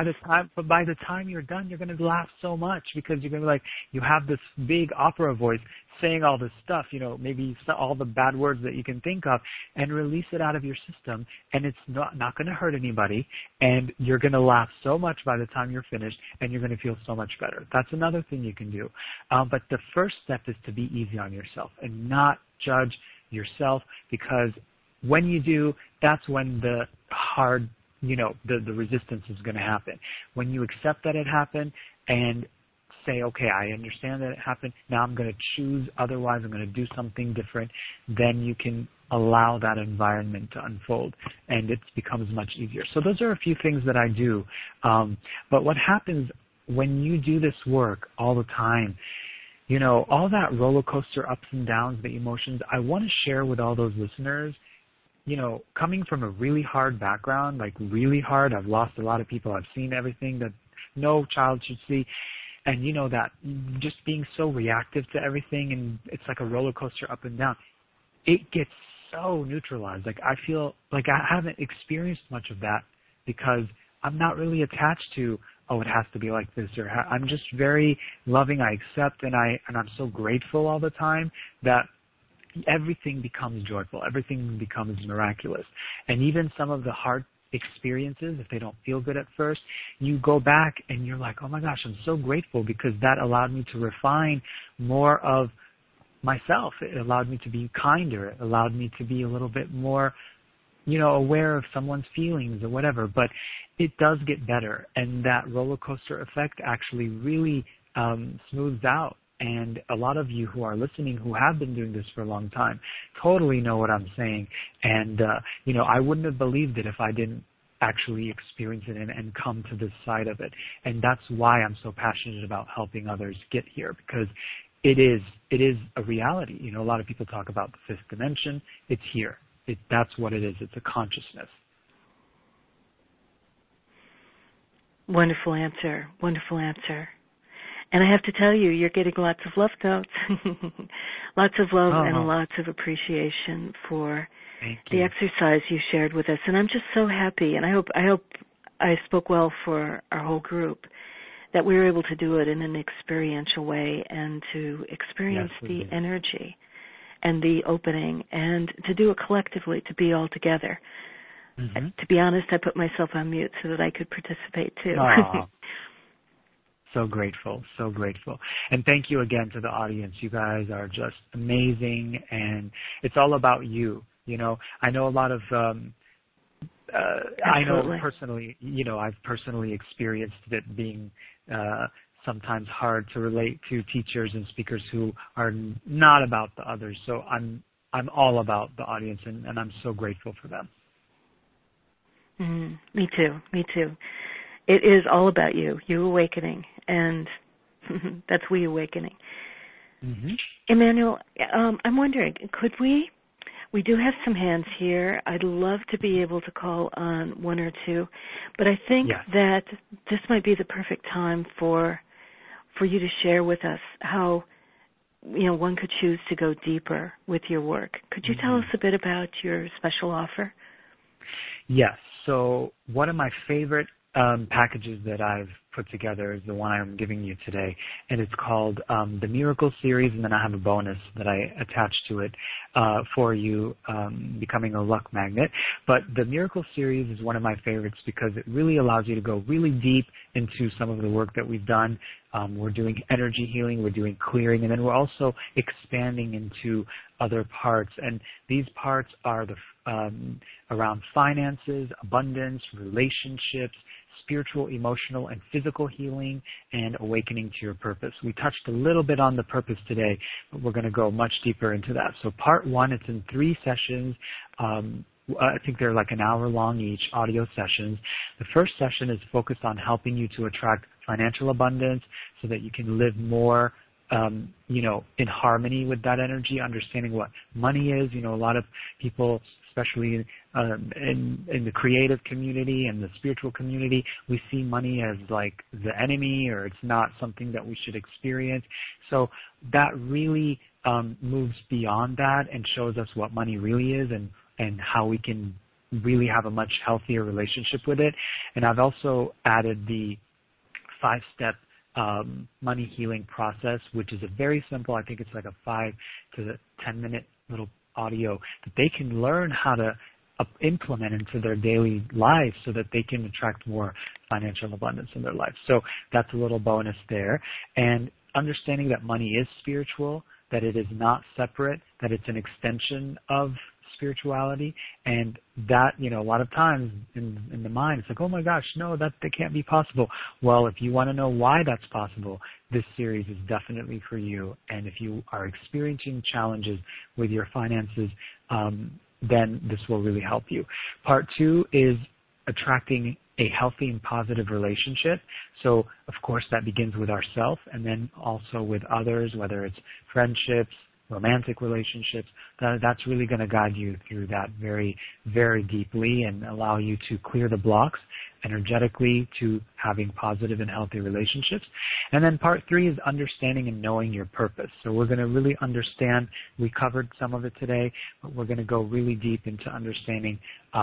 by the time you're done, you're going to laugh so much, because you're going to be like, you have this big opera voice saying all this stuff, maybe all the bad words that you can think of, and release it out of your system, and it's not going to hurt anybody, and you're going to laugh so much by the time you're finished, and you're going to feel so much better. That's another thing you can do. But the first step is to be easy on yourself and not judge yourself, because when you do, that's when the hard, the resistance is going to happen. When you accept that it happened and say, okay, I understand that it happened, now I'm going to choose otherwise, I'm going to do something different, then you can allow that environment to unfold, and it becomes much easier. So those are a few things that I do. But what happens when you do this work all the time, all that roller coaster ups and downs, the emotions, I want to share with all those listeners, coming from a really hard background, like really hard, I've lost a lot of people, I've seen everything that no child should see. And that just being so reactive to everything, and it's like a roller coaster up and down, it gets so neutralized. Like, I feel like I haven't experienced much of that, because I'm not really attached to, oh, it has to be like this, or I'm just very loving. I accept, and I'm so grateful all the time that everything becomes joyful. Everything becomes miraculous. And even some of the hard experiences, if they don't feel good at first, you go back and you're like, oh my gosh, I'm so grateful, because that allowed me to refine more of myself. It allowed me to be kinder. It allowed me to be a little bit more, aware of someone's feelings or whatever. But it does get better, and that roller coaster effect actually really smooths out. And a lot of you who are listening who have been doing this for a long time totally know what I'm saying. And, I wouldn't have believed it if I didn't actually experience it and come to this side of it. And that's why I'm so passionate about helping others get here, because it is a reality. A lot of people talk about the fifth dimension. It's here. That's what it is. It's a consciousness. Wonderful answer. Wonderful answer. And I have to tell you, you're getting lots of love notes, lots of love and lots of appreciation for the exercise you shared with us. And I'm just so happy, and I hope I spoke well for our whole group, that we were able to do it in an experiential way and to experience the energy and the opening, and to do it collectively, to be all together. Mm-hmm. To be honest, I put myself on mute so that I could participate too. So grateful, so grateful. And thank you again to the audience. You guys are just amazing, and it's all about you. I know a lot of, I know personally, I've personally experienced it being sometimes hard to relate to teachers and speakers who are not about the others. So I'm all about the audience, and I'm so grateful for them. Me too. It is all about you awakening, and that's we awakening. Mm-hmm. Emmanuel, I'm wondering, could we do have some hands here. I'd love to be able to call on one or two, but I think that this might be the perfect time for you to share with us how one could choose to go deeper with your work. Could you tell us a bit about your special offer? Yes. So one of my favorite packages that I've put together is the one I'm giving you today, and it's called the Miracle Series, and then I have a bonus that I attach to it for you, becoming a luck magnet. But the Miracle Series is one of my favorites because it really allows you to go really deep into some of the work that we've done. We're doing energy healing, we're doing clearing, and then we're also expanding into other parts. And these parts are around finances, abundance, relationships, spiritual, emotional, and physical healing, and awakening to your purpose. We touched a little bit on the purpose today, but we're going to go much deeper into that. So part one, it's in 3 sessions. I think they're like an hour long each, audio sessions. The first session is focused on helping you to attract financial abundance so that you can live more in harmony with that energy, understanding what money is. A lot of people, especially in the creative community and the spiritual community, we see money as like the enemy, or it's not something that we should experience. So that really moves beyond that and shows us what money really is and how we can really have a much healthier relationship with it. And I've also added the 5-step money healing process, which is a very simple, I think it's like a 5 to 10 minute little audio that they can learn how to implement into their daily lives so that they can attract more financial abundance in their life. So that's a little bonus there. And understanding that money is spiritual, that it is not separate, that it's an extension of spirituality, and that, a lot of times in the mind, it's like, oh my gosh, no, that can't be possible. Well, if you want to know why that's possible, this series is definitely for you. And if you are experiencing challenges with your finances, then this will really help you. Part 2 is attracting a healthy and positive relationship. So, of course, that begins with ourselves and then also with others, whether it's friendships, romantic relationships. That's really going to guide you through that very, very deeply and allow you to clear the blocks energetically to having positive and healthy relationships. And then part 3 is understanding and knowing your purpose. So we're going to really understand, we covered some of it today, but we're going to go really deep into understanding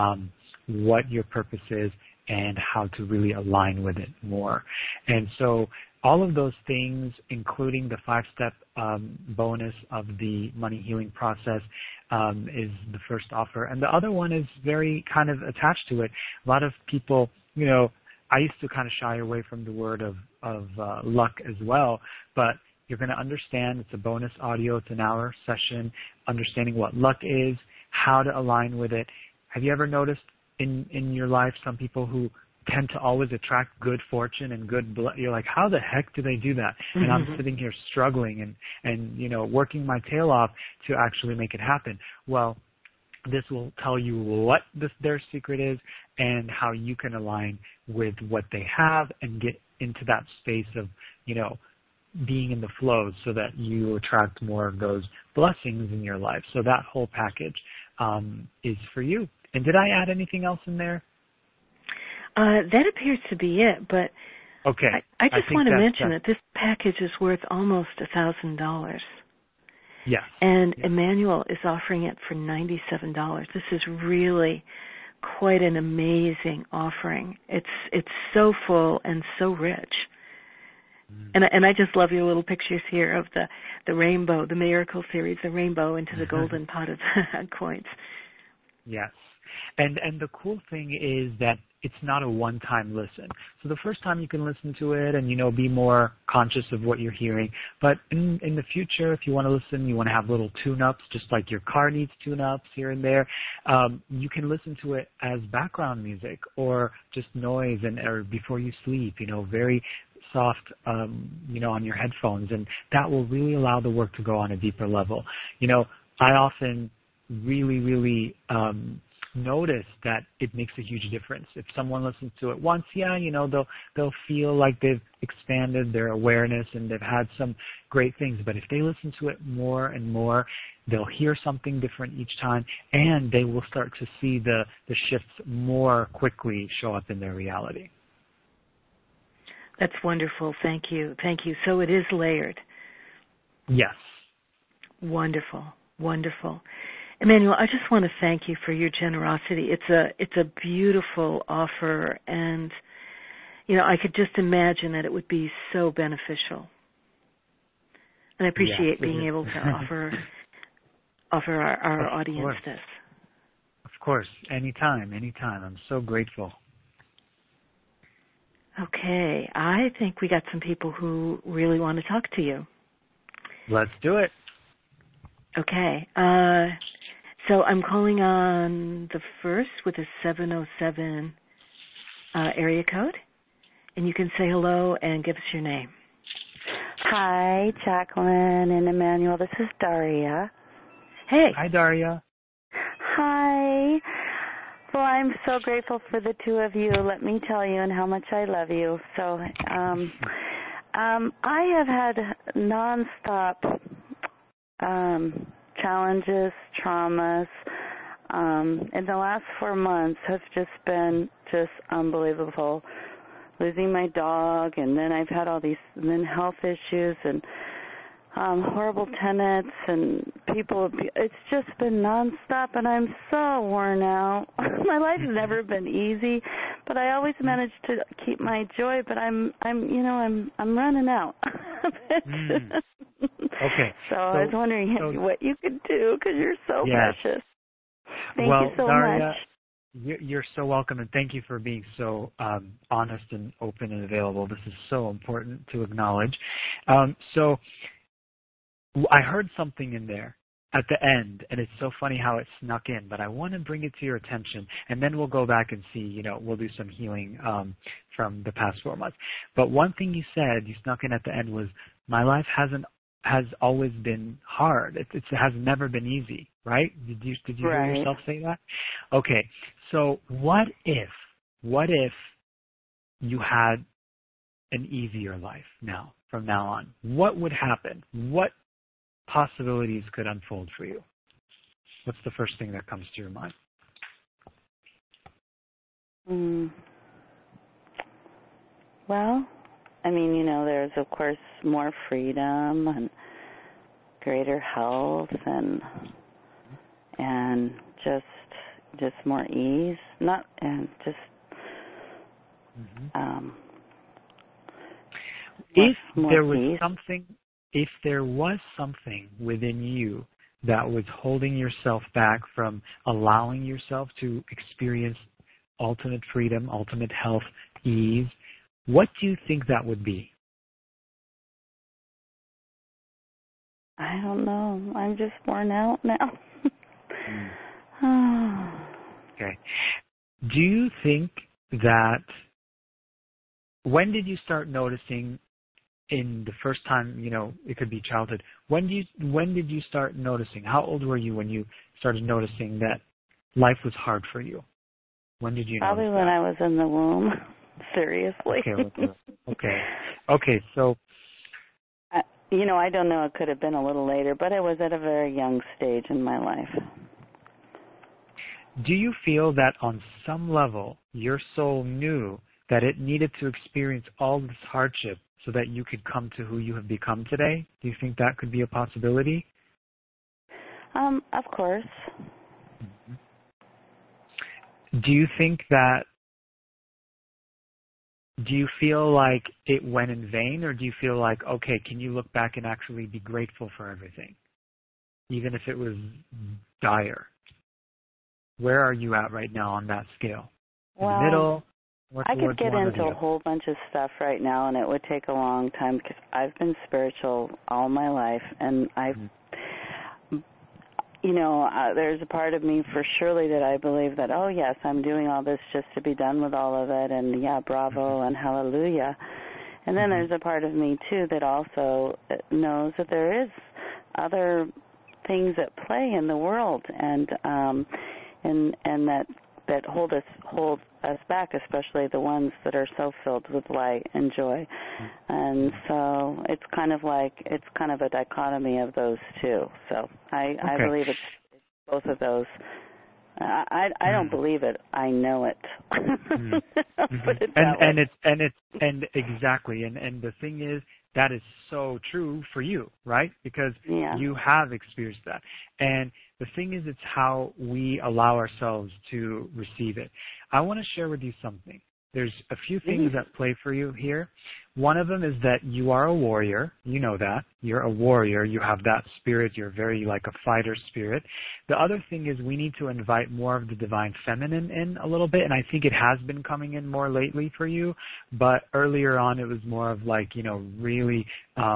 what your purpose is and how to really align with it more. And so all of those things, including the 5-step bonus of the money healing process, is the first offer. And the other one is very kind of attached to it. A lot of people, I used to kind of shy away from the word of luck as well, but you're going to understand it's a bonus audio. It's an hour session, understanding what luck is, how to align with it. Have you ever noticed in your life some people who tend to always attract good fortune and you're like, how the heck do they do that? And I'm sitting here struggling and working my tail off to actually make it happen. Well, this will tell you what their secret is and how you can align with what they have and get into that space of, being in the flow so that you attract more of those blessings in your life. So that whole package is for you. And did I add anything else in there? That appears to be it, but okay. I just want to mention that this package is worth almost $1,000. Yes. And Emmanuel is offering it for $97. This is really quite an amazing offering. It's so full and so rich. And I just love your little pictures here of the rainbow, the Miracle series, the rainbow into the golden pot of coins. Yes. And the cool thing is that it's not a one-time listen. So the first time you can listen to it and, be more conscious of what you're hearing. But in the future, if you want to listen, you want to have little tune-ups, just like your car needs tune-ups here and there, you can listen to it as background music or just noise or before you sleep, very soft, on your headphones. And that will really allow the work to go on a deeper level. I often really, really notice that it makes a huge difference. If someone listens to it once, they'll feel like they've expanded their awareness and they've had some great things. But if they listen to it more and more, they'll hear something different each time, and they will start to see the shifts more quickly show up in their reality. That's wonderful. Thank you. Thank you. So it is layered. Yes. Wonderful. Wonderful. Emmanuel, I just want to thank you for your generosity. It's a beautiful offer, and I could just imagine that it would be so beneficial. And I appreciate being able to offer our audience this. Of course, anytime. I'm so grateful. Okay, I think we got some people who really want to talk to you. Let's do it. Okay. So I'm calling on the first with a 707 area code, and you can say hello and give us your name. Hi, Jacqueline and Emmanuel. This is Daria. Hey. Hi, Daria. Hi. Well, I'm so grateful for the two of you. Let me tell you and how much I love you. So I have had nonstop challenges, traumas, and the last 4 months have just been just unbelievable. Losing my dog, and then I've had all these health issues and horrible tenants and people. It's just been nonstop, and I'm so worn out. My life has never been easy, but I always manage to keep my joy. But I'm running out. Okay. So I was wondering what you could do, because you're so precious. Thank you so Daria, much. You're so welcome, and thank you for being so honest and open and available. This is so important to acknowledge. So I heard something in there at the end, and it's so funny how it snuck in, but I want to bring it to your attention, and then we'll go back and see, we'll do some healing from the past 4 months. But one thing you said, you snuck in at the end, was, my life has always been hard. It has never been easy, right? Did you hear yourself say that? Okay, so what if you had an easier life now, from now on? What would happen? What possibilities could unfold for you? What's the first thing that comes to your mind? Well, I mean, there's, of course, more freedom and greater health and just more ease. If there was something within you that was holding yourself back from allowing yourself to experience ultimate freedom, ultimate health, ease, what do you think that would be? I don't know. I'm just worn out now. Okay. Do you think that when did you start noticing in the first time, it could be childhood, when did you start noticing? How old were you when you started noticing that life was hard for you? When did you Probably notice when that? I was in the womb. Seriously. Okay. So, I don't know. It could have been a little later, but it was at a very young stage in my life. do you feel that on some level your soul knew that it needed to experience all this hardship so that you could come to who you have become today? Do you think that could be a possibility? Of course. Do you think that, do you feel like it went in vain, or do you feel like, okay, can you look back and actually be grateful for everything, even if it was dire? Where are you at right now on that scale? In the middle? I could get into a whole bunch of stuff right now, and it would take a long time because I've been spiritual all my life, and there's a part of me for surely that I believe that, oh, yes, I'm doing all this just to be done with all of it, and yeah, bravo and hallelujah. And then there's a part of me, too, that also knows that there is other things at play in the world, and that hold us back, especially the ones that are so filled with light and joy. And so it's kind of a dichotomy of those two. So I believe it's both of those. I don't believe it. I know it. Put it that way. And exactly. And the thing is, that is so true for you, right? Because you have experienced that. And the thing is, it's how we allow ourselves to receive it. I want to share with you something. There's a few things at play for you here. One of them is that you are a warrior. You know that. You're a warrior. You have that spirit. You're very like a fighter spirit. The other thing is we need to invite more of the divine feminine in a little bit, and I think it has been coming in more lately for you, but earlier on it was more of like, really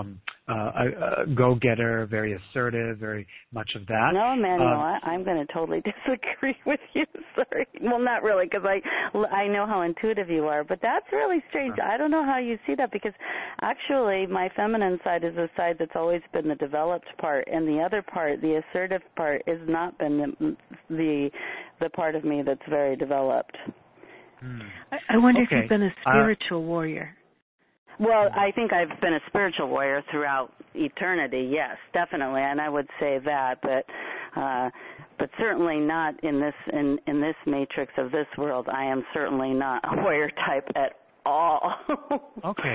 a go-getter, very assertive, very much of that. No, Emmanuel, I'm going to totally disagree with you. Sorry. Well, not really, because I know how intuitive you are, but that's really strange. I don't know how you see that, because actually my feminine side is a side that's always been the developed part, and the other part, the assertive part, has not been the part of me that's very developed. I wonder if you've been a spiritual warrior. Well, I think I've been a spiritual warrior throughout eternity, yes, definitely, and I would say that, but certainly not in this matrix of this world. I am certainly not a warrior type at all. Okay.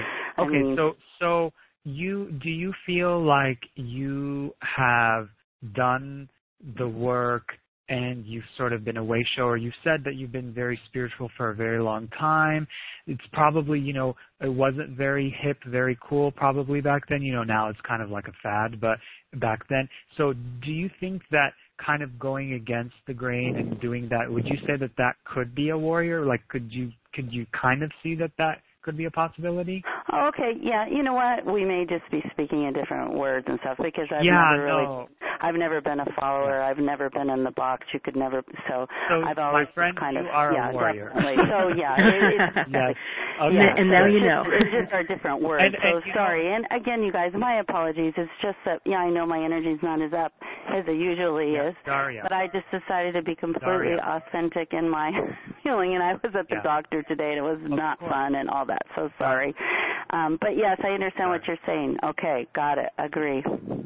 So do you feel like you have done the work and you've sort of been a way shower? You said that you've been very spiritual for a very long time. It's probably, it wasn't very hip, very cool probably back then. Now it's kind of like a fad, but back then. So do you think that kind of going against the grain and doing that, would you say that could be a warrior? Like, could you kind of see that could be a possibility? Oh, okay, yeah. You know what? We may just be speaking in different words and stuff, because I've never been a follower. I've never been in the box. You could never. So I've always my friend, kind of. You are a warrior. Definitely. So yeah. Yes. Okay. Yeah, and now you know. It's just our different words. And sorry. And again, you guys, my apologies. It's just that I know my energy's not as up as it usually is. Daria. But I just decided to be completely authentic in my healing, and I was at the doctor today, and it was not fun and all that. So sorry. But yes, I understand what you're saying. Okay, got it. Agree.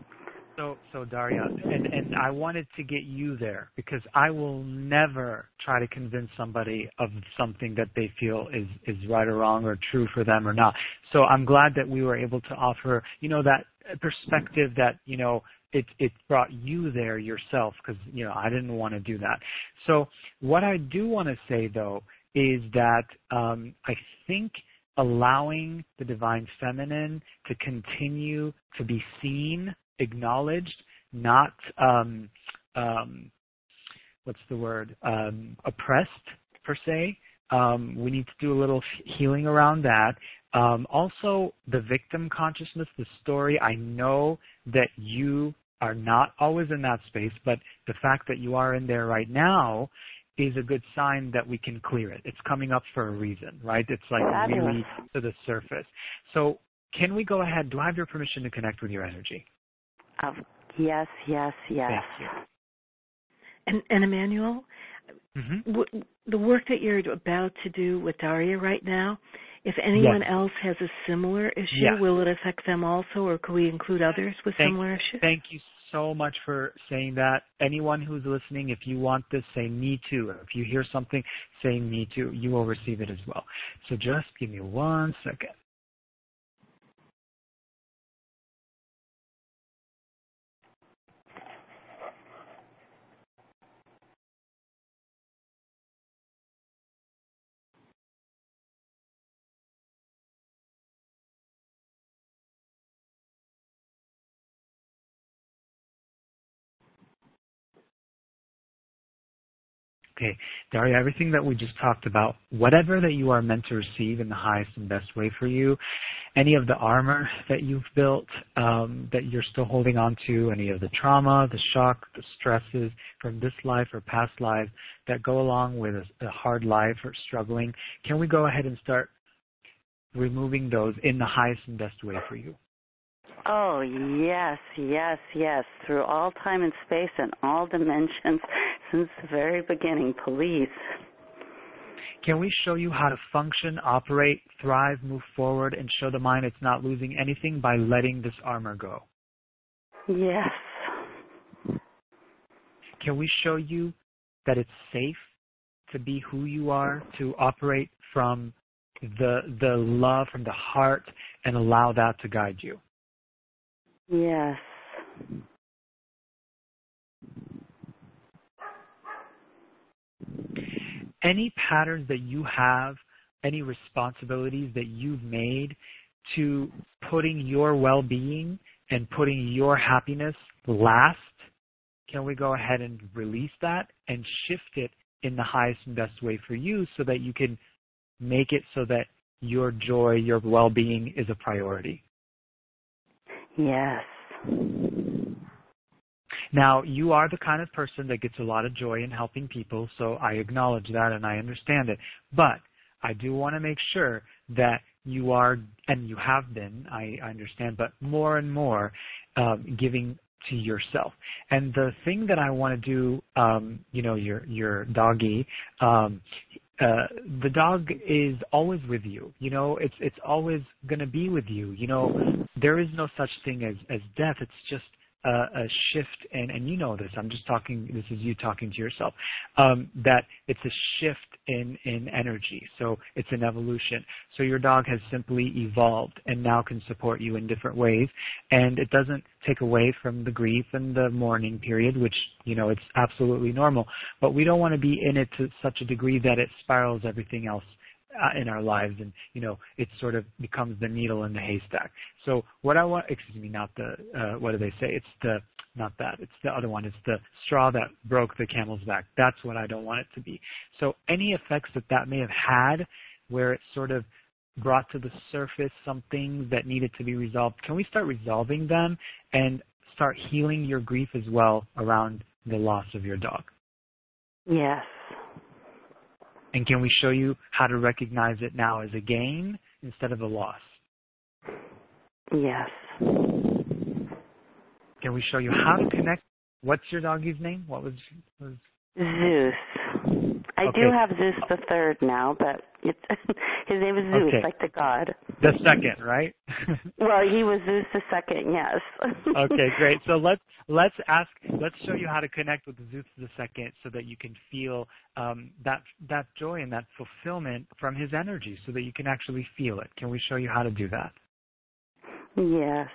So Daria, and I wanted to get you there, because I will never try to convince somebody of something that they feel is right or wrong or true for them or not. So I'm glad that we were able to offer, that perspective that, it brought you there yourself, because, I didn't want to do that. So what I do want to say, though, is that I think allowing the divine feminine to continue to be seen, acknowledged, not oppressed per se. We need to do a little healing around that. Also, the victim consciousness, the story. I know that you are not always in that space, but the fact that you are in there right now is a good sign that we can clear it. It's coming up for a reason, right? It's like Fabulous. really to the surface. So can we go ahead? Do I have your permission to connect with your energy? Yes. Thank you. And Emmanuel, the work that you're about to do with Daria right now, if anyone else has a similar issue, will it affect them also, or could we include others with similar issues? Thank you so much for saying that. Anyone who's listening, if you want this, say me too. If you hear something, say me too. You will receive it as well. So just give me 1 second. Okay, Daria, everything that we just talked about, whatever that you are meant to receive in the highest and best way for you, any of the armor that you've built that you're still holding on to, any of the trauma, the shock, the stresses from this life or past lives that go along with a hard life or struggling, can we go ahead and start removing those in the highest and best way for you? Oh, yes. Through all time and space and all dimensions since the very beginning, please. Can we show you how to function, operate, thrive, move forward, and show the mind it's not losing anything by letting this armor go? Yes. Can we show you that it's safe to be who you are, to operate from the love, from the heart, and allow that to guide you? Yes. Any patterns that you have, any responsibilities that you've made to putting your well-being and putting your happiness last, can we go ahead and release that and shift it in the highest and best way for you so that you can make it so that your joy, your well-being is a priority? Yes. Now, you are the kind of person that gets a lot of joy in helping people, so I acknowledge that and I understand it. But I do want to make sure that you are, and you have been, I understand, but more and more giving to yourself. And the thing that I want to do, your doggy, the dog is always with you. It's always going to be with you. There is no such thing as death. It's just a shift, and you know this. I'm just talking. This is you talking to yourself. That it's a shift in energy. So it's an evolution. So your dog has simply evolved and now can support you in different ways, and it doesn't take away from the grief and the mourning period, which it's absolutely normal. But we don't want to be in it to such a degree that it spirals everything else in our lives, and it sort of becomes the needle in the haystack. So what I want, not the what do they say? It's the other one. It's the straw that broke the camel's back. That's what I don't want it to be. So any effects that may have had, where it sort of brought to the surface some things that needed to be resolved, can we start resolving them and start healing your grief as well around the loss of your dog? Yes. And can we show you how to recognize it now as a gain instead of a loss? Yes. Can we show you how to connect? What's your doggy's name? What was Zeus. I do have Zeus the third now, but his name is Zeus, like the god. The second, right? Well, he was Zeus the second, yes. Okay, great. So let's show you how to connect with Zeus the second, so that you can feel that joy and that fulfillment from his energy, so that you can actually feel it. Can we show you how to do that? Yes.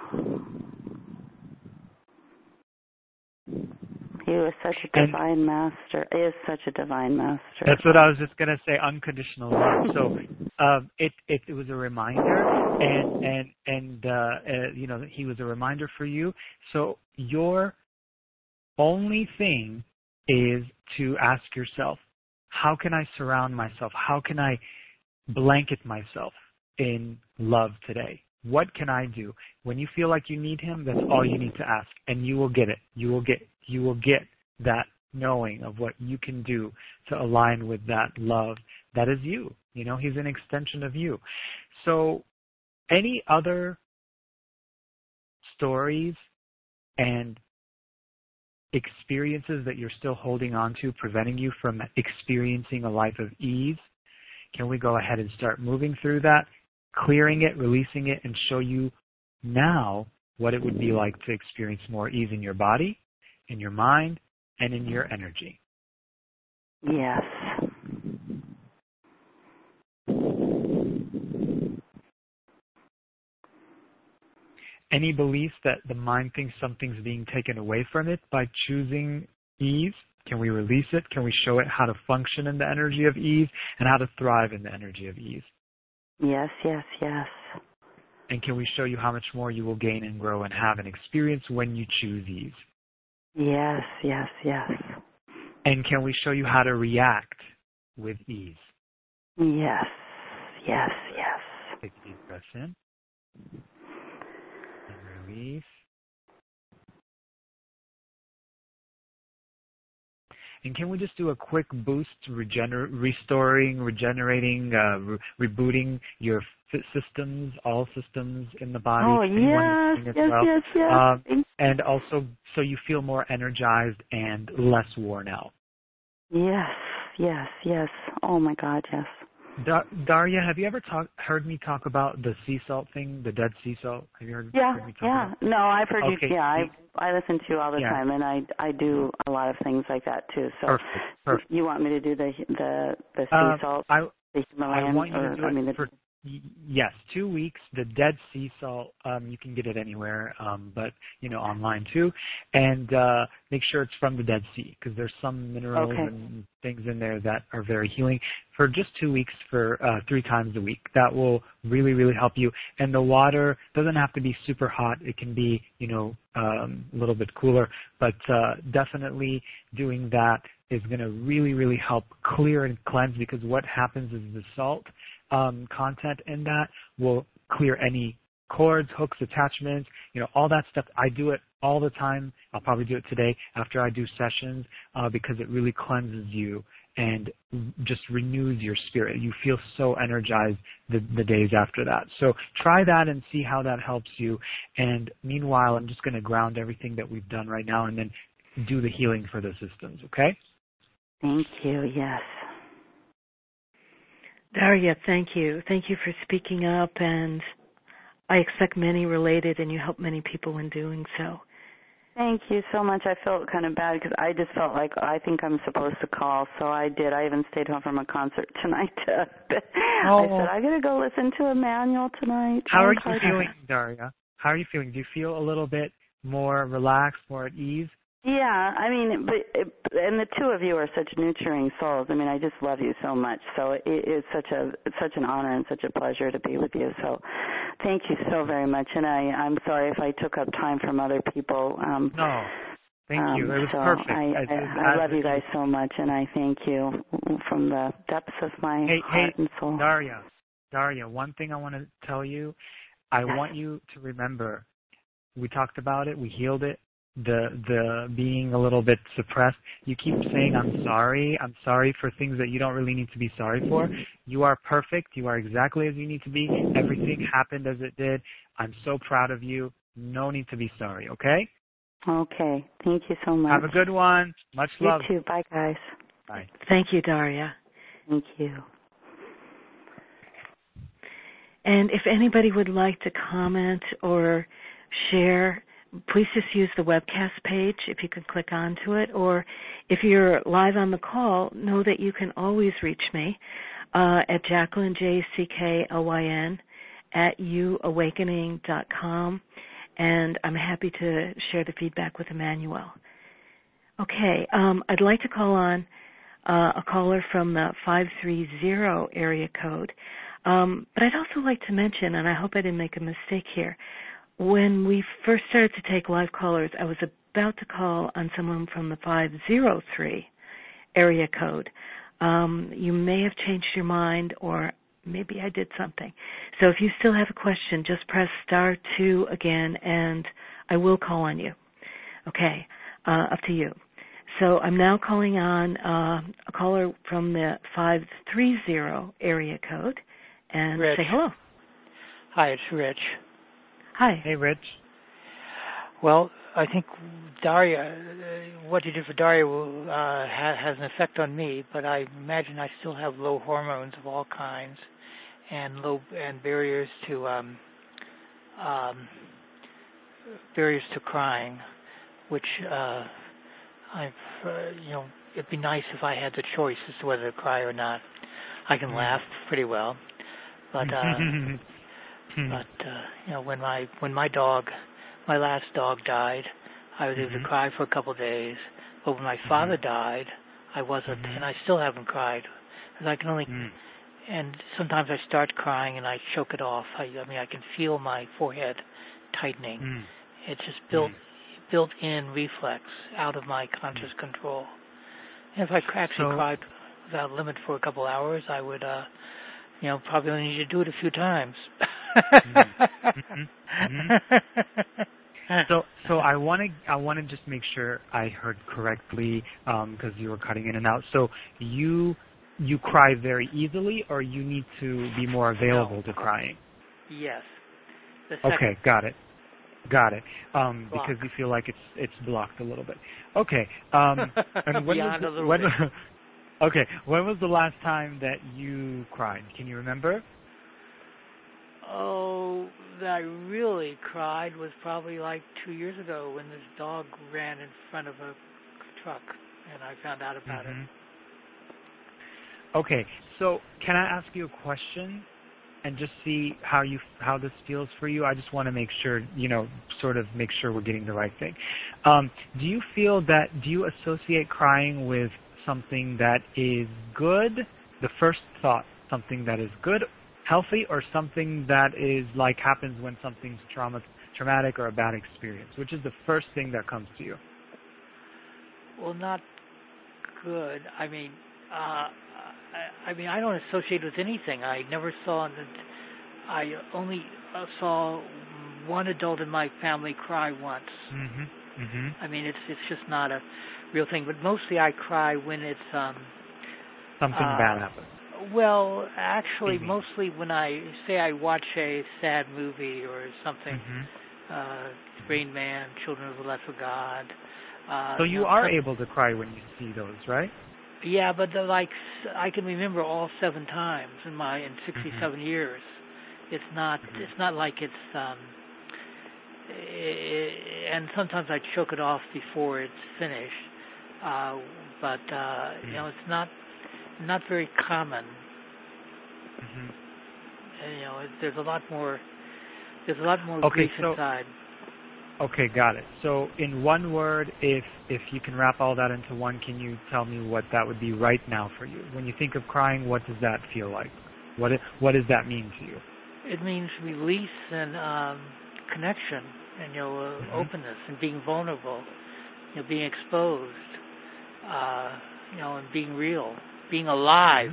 He was such a divine master. Is such a divine master. That's what I was just going to say. Unconditional love. So it was a reminder, and he was a reminder for you. So your only thing is to ask yourself, how can I surround myself? How can I blanket myself in love today? What can I do? When you feel like you need him, that's all you need to ask, and you will get it. You will get that knowing of what you can do to align with that love that is you. You know, he's an extension of you. So any other stories and experiences that you're still holding on to, preventing you from experiencing a life of ease? Can we go ahead and start moving through that, clearing it, releasing it, and show you now what it would be like to experience more ease in your body, in your mind, and in your energy? Yes. Any beliefs that the mind thinks something's being taken away from it by choosing ease? Can we release it? Can we show it how to function in the energy of ease and how to thrive in the energy of ease? Yes, yes, yes. And can we show you how much more you will gain and grow and have an experience when you choose ease? Yes, yes, yes. And can we show you how to react with ease? Yes, yes, yes. Take a deep breath in and release. And can we just do a quick boost, restoring, regenerating, rebooting your systems, all systems in the body? Oh, yes, yes, well. yes, yes. And also so you feel more energized and less worn out. Yes, yes, yes. Oh, my God, yes. Daria, have you ever heard me talk about the sea salt thing, the dead sea salt? Have you heard me talk about it? No, I've heard okay. you. Yeah, I listen to you all the time, and I do a lot of things like that too. So, perfect. You want me to do the sea salt, the Himalayan, I want you to do it for yes, 2 weeks. The dead sea salt, you can get it anywhere, but online too. And make sure it's from the Dead Sea, because there's some minerals and things in there that are very healing. For just 2 weeks, for 3 times a week, that will really, really help you. And the water doesn't have to be super hot. It can be, a little bit cooler, but definitely doing that is going to really, really help clear and cleanse, because what happens is the salt content in that will clear any cords, hooks, attachments, all that stuff. I do it all the time. I'll probably do it today after I do sessions, because it really cleanses you and just renews your spirit. You feel so energized the days after that. So try that and see how that helps you. And meanwhile, I'm just going to ground everything that we've done right now and then do the healing for the systems, okay? Thank you, yes. Daria, thank you. Thank you for speaking up, and I expect many related, and you help many people in doing so. Thank you so much. I felt kind of bad because I just felt like I think I'm supposed to call, so I did. I even stayed home from a concert tonight. I said, I got to go listen to Emmanuel tonight. How are you feeling, Daria? How are you feeling? Do you feel a little bit more relaxed, more at ease? Yeah, I mean, and the two of you are such nurturing souls. I mean, I just love you so much. So it is such an honor and such a pleasure to be with you. So thank you so very much. And I'm sorry if I took up time from other people. No, thank you. It was perfect. I love you guys so much, and I thank you from the depths of my heart and soul. Daria, one thing I want to tell you, I want you to remember, we talked about it, we healed it. The being a little bit suppressed. You keep saying, I'm sorry for things that you don't really need to be sorry for. You are perfect. You are exactly as you need to be. Everything happened as it did. I'm so proud of you. No need to be sorry, okay? Okay. Thank you so much. Have a good one. Much love. You too. Bye, guys. Bye. Thank you, Daria. Thank you. And if anybody would like to comment or share, please just use the webcast page if you can click onto it, or if you're live on the call, know that you can always reach me at Jacqueline, JCKLYN, at youawakening.com, and I'm happy to share the feedback with Emmanuel. Okay, I'd like to call on a caller from the 530 area code, but I'd also like to mention, and I hope I didn't make a mistake here, when we first started to take live callers, I was about to call on someone from the 503 area code. You may have changed your mind, or maybe I did something. So if you still have a question, just press *2 again, and I will call on you. Okay, up to you. So I'm now calling on a caller from the 530 area code, and Rich. say hello. Hi, it's Rich. Hi. Hey, Rich. Well, I think Daria, what you did for Daria has an effect on me, but I imagine I still have low hormones of all kinds and barriers to crying, which it'd be nice if I had the choice as to whether to cry or not. I can laugh pretty well, but when my last dog died, I was able to cry for a couple of days. But when my father died, I wasn't, and I still haven't cried. And I can only, and sometimes I start crying and I choke it off. I can feel my forehead tightening. It's just built-in reflex out of my conscious control. And if I actually cried without limit for a couple hours, I would, probably only need to do it a few times. So I want to just make sure I heard correctly, because you were cutting in and out. So you cry very easily, or you need to be more available to crying? Yes. Okay, got it. Because you feel like it's blocked a little bit. Okay. And when okay, when was the last time that you cried? Can you remember? Oh, that I really cried was probably like 2 years ago when this dog ran in front of a truck, and I found out about it. Okay, so can I ask you a question and just see how this feels for you? I just want to make sure, sort of make sure we're getting the right thing. Do you associate crying with something that is good, the first thought, something that is good, healthy, or something that is like happens when something's traumatic or a bad experience? Which is the first thing that comes to you? Well, not good. I don't associate with anything. I never saw. I only saw one adult in my family cry once. It's just not a real thing. But mostly, I cry when it's something bad happens. Well, actually, mostly when I watch a sad movie or something, Rain Man, Children of the Lesser God. So you are able to cry when you see those, right? Yeah, but I can remember all 7 times in 67 years. It's not like it's and sometimes I choke it off before it's finished. But it's not very common. There's a lot more grief inside. Okay, got it. So in one word, if you can wrap all that into one, can you tell me what that would be right now for you? When you think of crying, what does that feel like? What does that mean to you? It means release and connection and openness and being vulnerable, being exposed, and being real, being alive.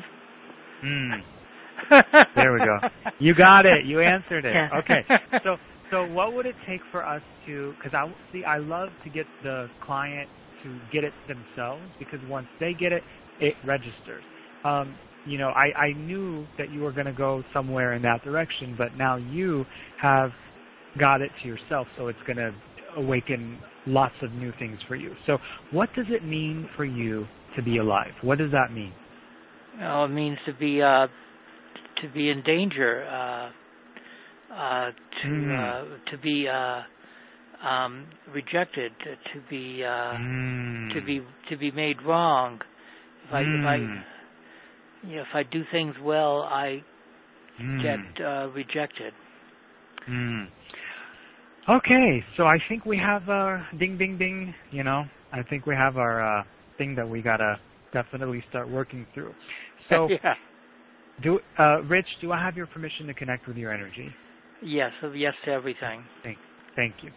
There we go. You got it. You answered it. Okay. So what would it take for us to, because I love to get the client to get it themselves, because once they get it, it registers. I knew that you were going to go somewhere in that direction, but now you have got it to yourself, so it's going to awaken lots of new things for you. So what does it mean for you to be alive? What does that mean? Well, it means to be in danger, to be rejected, to be made wrong. If I do things well, I get rejected. Okay, so I think we have our ding, ding, ding. I think we have our thing that we gotta definitely start working through. So, Rich, do I have your permission to connect with your energy? Yes, yes to everything. Thank you.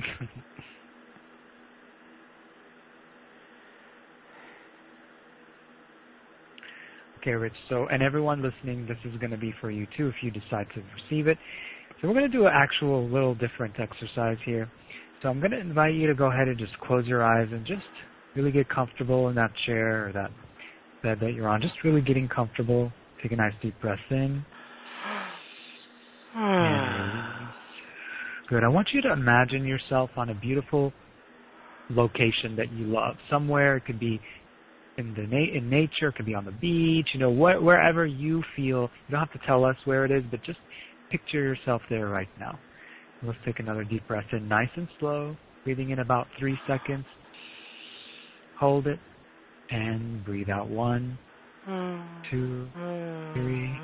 Okay, Rich. So, and everyone listening, this is going to be for you too if you decide to receive it. So we're going to do an actual little different exercise here. So I'm going to invite you to go ahead and just close your eyes and just Really get comfortable in that chair or that bed that you're on. Just really getting comfortable. Take a nice deep breath in. And release. Good. I want you to imagine yourself on a beautiful location that you love. Somewhere, it could be in nature, it could be on the beach, wherever you feel. You don't have to tell us where it is, but just picture yourself there right now. Let's take another deep breath in, nice and slow, breathing in about 3 seconds. Hold it, and breathe out 1, 2, 3.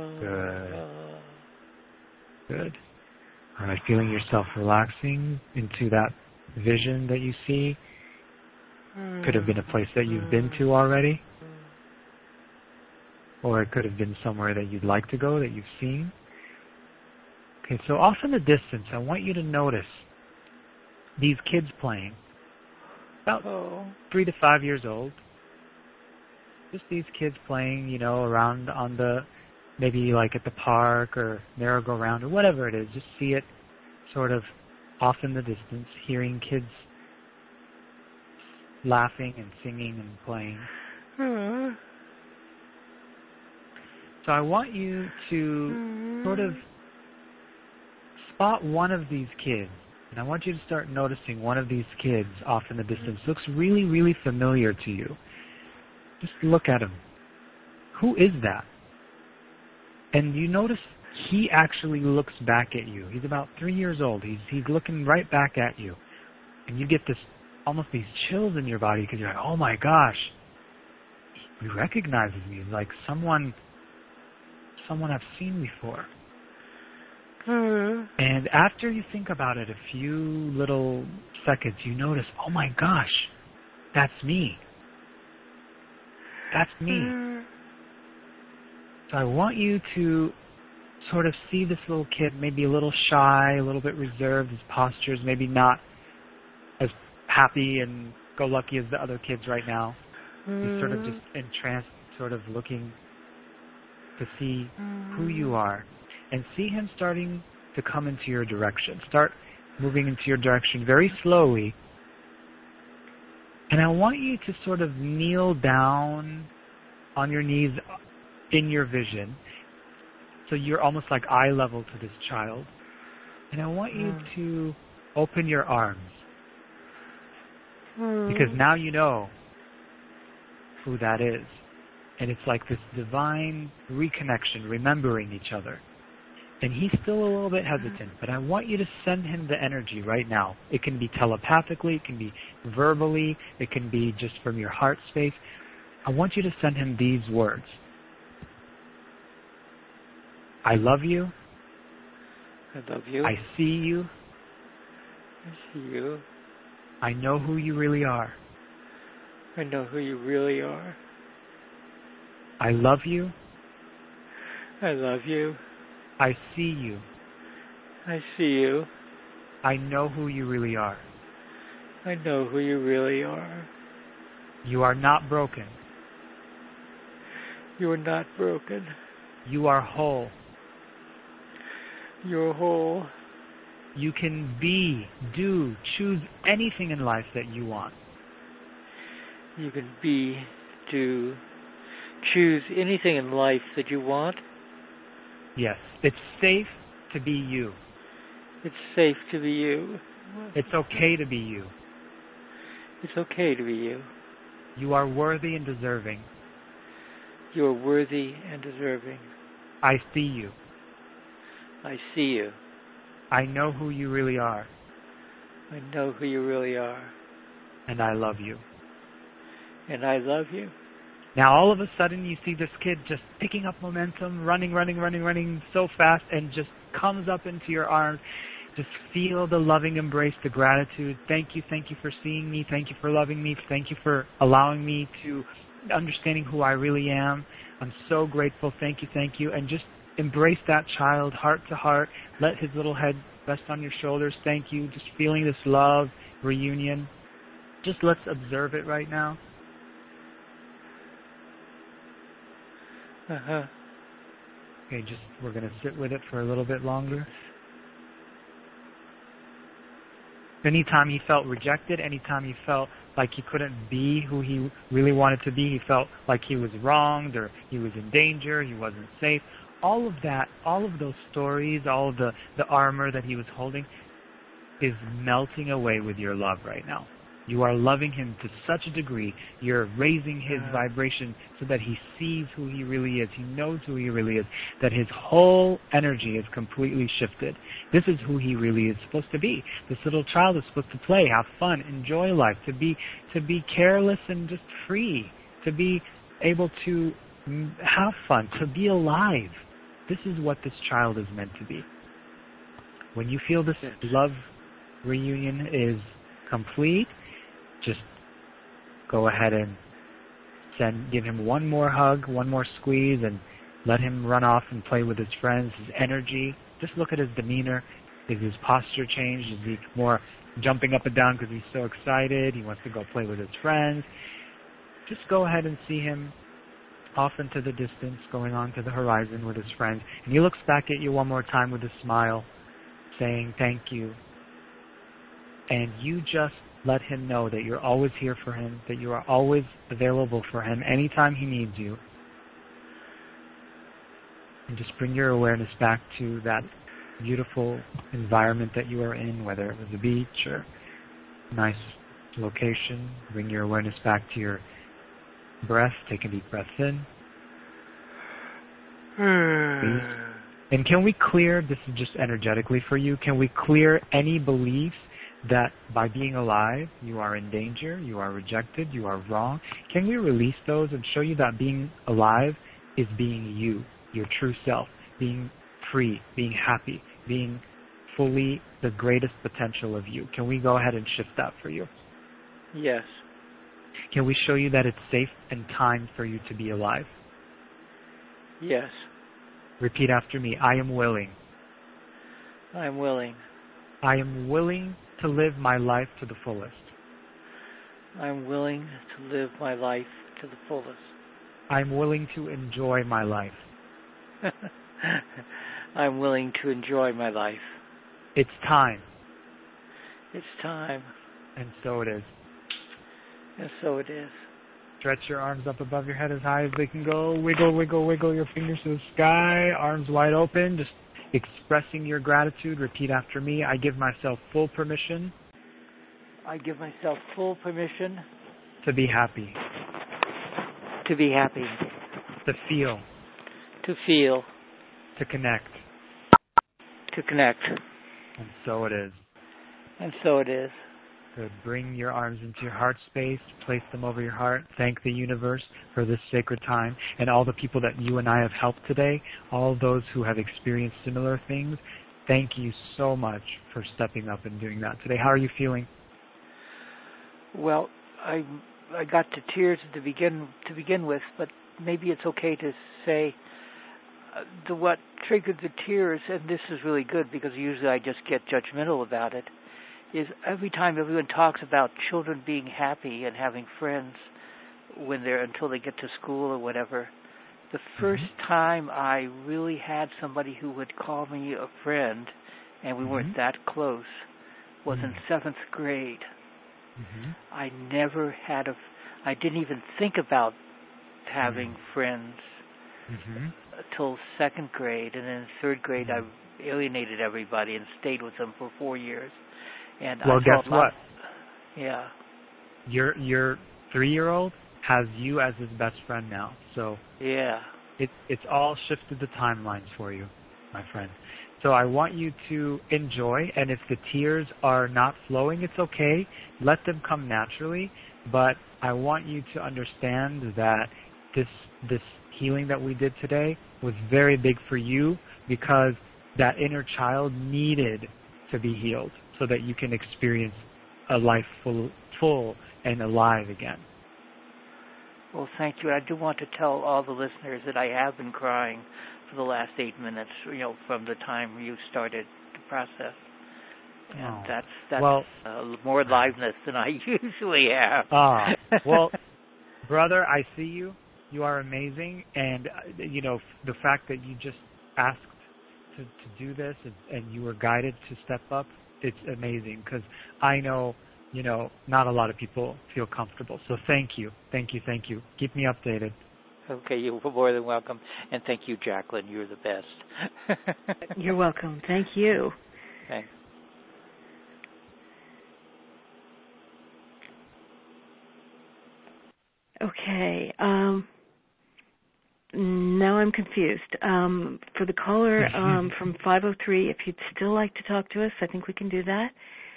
Good. All right, feeling yourself relaxing into that vision that you see. Could have been a place that you've been to already, or it could have been somewhere that you'd like to go that you've seen. Okay, so off in the distance, I want you to notice these kids playing, about 3 to 5 years old. Just these kids playing, around on the, maybe like at the park or merry-go-round or whatever it is. Just see it sort of off in the distance, hearing kids laughing and singing and playing. So I want you to sort of spot one of these kids, and I want you to start noticing one of these kids off in the distance. Looks really, really familiar to you. Just look at him. Who is that? And you notice he actually looks back at you. He's about 3 years old. He's looking right back at you. And you get almost these chills in your body because you're like, oh my gosh, he recognizes me. Like someone I've seen before. And after you think about it a few little seconds, you notice, oh my gosh, that's me. That's me. So I want you to sort of see this little kid, maybe a little shy, a little bit reserved. His posture's maybe not as happy and go-lucky as the other kids right now. He's sort of just entranced, sort of looking to see who you are. And see him starting to come into your direction. Start moving into your direction very slowly. And I want you to sort of kneel down on your knees in your vision. So you're almost like eye level to this child. And I want you to open your arms. Because now you know who that is. And it's like this divine reconnection, remembering each other. And he's still a little bit hesitant, but I want you to send him the energy right now. It can be telepathically, it can be verbally, it can be just from your heart space. I want you to send him these words. I love you. I love you. I see you. I see you. I know who you really are. I know who you really are. I love you. I love you. I see you. I see you. I know who you really are. I know who you really are. You are not broken. You are not broken. You are whole. You're whole. You can be, do, choose anything in life that you want. You can be, do, choose anything in life that you want. Yes, it's safe to be you. It's safe to be you. It's okay to be you. It's okay to be you. You are worthy and deserving. You are worthy and deserving. I see you. I see you. I know who you really are. I know who you really are. And I love you. And I love you. Now all of a sudden you see this kid just picking up momentum, running so fast, and just comes up into your arms. Just feel the loving embrace, the gratitude. Thank you for seeing me. Thank you for loving me. Thank you for allowing me to understanding who I really am. I'm so grateful. Thank you. And just embrace that child heart to heart. Let his little head rest on your shoulders. Thank you. Just feeling this love, reunion. Just let's observe it right now. Okay, we're going to sit with it for a little bit longer. Anytime he felt rejected, anytime he felt like he couldn't be who he really wanted to be. He felt like he was wronged or he was in danger, he wasn't safe. All of that, all of those stories, all of the armor that he was holding is melting away with your love right now. You are loving him to such a degree. You're raising his vibration so that he sees who he really is. He knows who he really is. That his whole energy is completely shifted. This is who he really is supposed to be. This little child is supposed to play, have fun, enjoy life, to be careless and just free, to be able to have fun, to be alive. This is what this child is meant to be. When you feel this love reunion is complete, just go ahead and give him one more hug, one more squeeze, and let him run off and play with his friends, his energy. Just look at his demeanor. Is his posture changed? Is he more jumping up and down because he's so excited? He wants to go play with his friends. Just go ahead and see him off into the distance, going on to the horizon with his friends. And he looks back at you one more time with a smile, saying thank you. And you just let him know that you're always here for him, that you are always available for him anytime he needs you. And just bring your awareness back to that beautiful environment that you are in, whether it was a beach or a nice location. Bring your awareness back to your breath. Take a deep breath in. Please. And can we clear, this is just energetically for you, can we clear any beliefs that by being alive, you are in danger, you are rejected, you are wrong? Can we release those and show you that being alive is being you, your true self, being free, being happy, being fully the greatest potential of you? Can we go ahead and shift that for you? Yes. Can we show you that it's safe and time for you to be alive? Yes. Repeat after me. I am willing. I am willing. I am willing to live my life to the fullest. I'm willing to live my life to the fullest. I'm willing to enjoy my life. I'm willing to enjoy my life. It's time. It's time. And so it is. And so it is. Stretch your arms up above your head as high as they can go. Wiggle, wiggle, wiggle your fingers to the sky. Arms wide open. Just expressing your gratitude. Repeat after me. I give myself full permission. I give myself full permission. To be happy. To be happy. To feel. To feel. To connect. To connect. And so it is. And so it is. Good. Bring your arms into your heart space. Place them over your heart. Thank the universe for this sacred time and all the people that you and I have helped today, all those who have experienced similar things. Thank you so much for stepping up and doing that today. How are you feeling? Well, I got to tears to begin with, but maybe it's okay to say what triggered the tears, and this is really good because usually I just get judgmental about it, is every time everyone talks about children being happy and having friends until they get to school or whatever, the first time I really had somebody who would call me a friend, and we weren't that close, was in 7th grade. I never had I didn't even think about having friends until 2nd grade, and then in 3rd grade I alienated everybody and stayed with them for 4 years. And well, guess what? Yeah. Your 3-year-old has you as his best friend now. So yeah, it's all shifted the timelines for you, my friend. So I want you to enjoy, and if the tears are not flowing, it's okay. Let them come naturally. But I want you to understand that this healing that we did today was very big for you because that inner child needed to be healed so that you can experience a life full and alive again. Well, thank you. I do want to tell all the listeners that I have been crying for the last 8 minutes, from the time you started the process. And that's more liveness than I usually have. Well, brother, I see you. You are amazing. And, the fact that you just asked to do this and you were guided to step up, it's amazing because I know not a lot of people feel comfortable. So thank you. Keep me updated. Okay, you're more than welcome. And thank you, Jacqueline. You're the best. You're welcome. Thank you. Thanks. Okay. Now I'm confused. For the caller from 503, if you'd still like to talk to us, I think we can do that.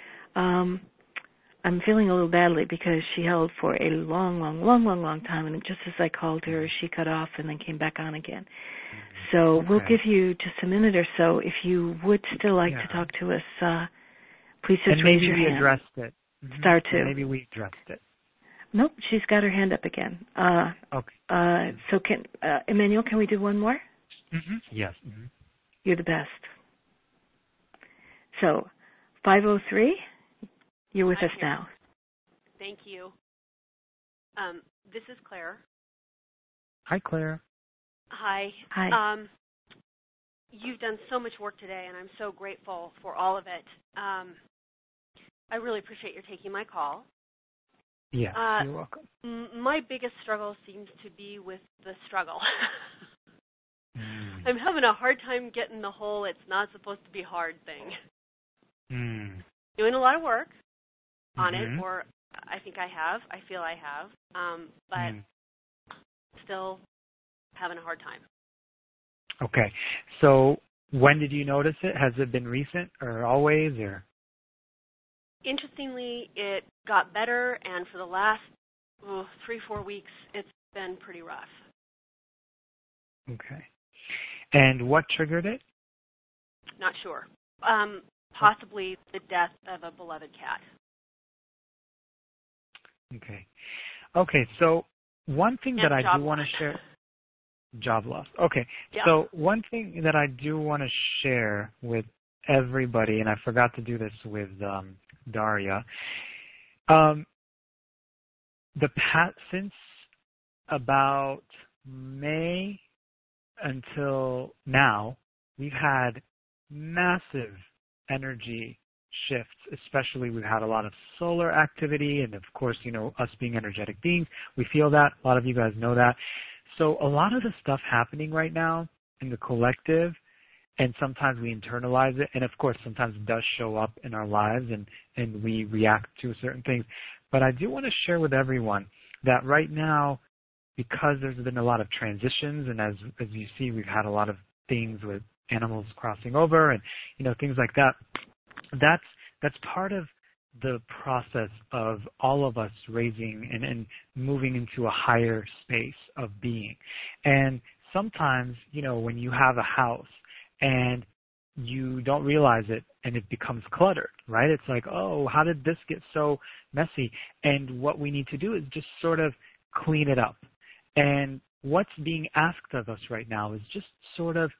I'm feeling a little badly because she held for a long time, and just as I called her, she cut off and then came back on again. So we'll give you just a minute or so. If you would still like to talk to us, please just raise your hand. And maybe we addressed it. Star 2. Maybe we addressed it. Nope, she's got her hand up again. Okay. So Emmanuel, can we do one more? Yes. You're the best. So, 503, you're with us now. Thank you. This is Claire. Hi, Claire. Hi. Hi. You've done so much work today, and I'm so grateful for all of it. I really appreciate your taking my call. Yeah, you're welcome. My biggest struggle seems to be with the struggle. I'm having a hard time getting the whole "it's not supposed to be hard" thing. Doing a lot of work on it, or I think I have. I feel I have. But still having a hard time. Okay. So when did you notice it? Has it been recent or always? Or Interestingly, it got better, and for the last 3-4 weeks, it's been pretty rough. Okay. And what triggered it? Not sure. Possibly the death of a beloved cat. Okay. Okay, so one thing that I do want to share... Job loss. Okay. Yeah. So one thing that I do want to share with everybody, and I forgot to do this with Daria, since about May until now, we've had massive energy shifts, especially we've had a lot of solar activity, and of course, us being energetic beings, we feel that. A lot of you guys know that. So a lot of the stuff happening right now in the collective, and sometimes we internalize it, and of course sometimes it does show up in our lives and we react to certain things. But I do want to share with everyone that right now, because there's been a lot of transitions, and as you see, we've had a lot of things with animals crossing over and things like that. That's part of the process of all of us raising and moving into a higher space of being. And sometimes, when you have a house and you don't realize it and it becomes cluttered, right? It's like, oh, how did this get so messy? And what we need to do is just sort of clean it up. And what's being asked of us right now is just sort of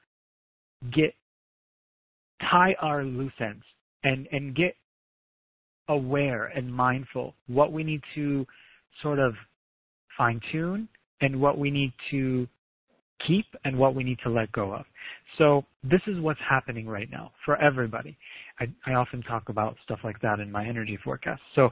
tie our loose ends and get aware and mindful what we need to sort of fine-tune and what we need to keep and what we need to let go of. So this is what's happening right now for everybody. I often talk about stuff like that in my energy forecast. So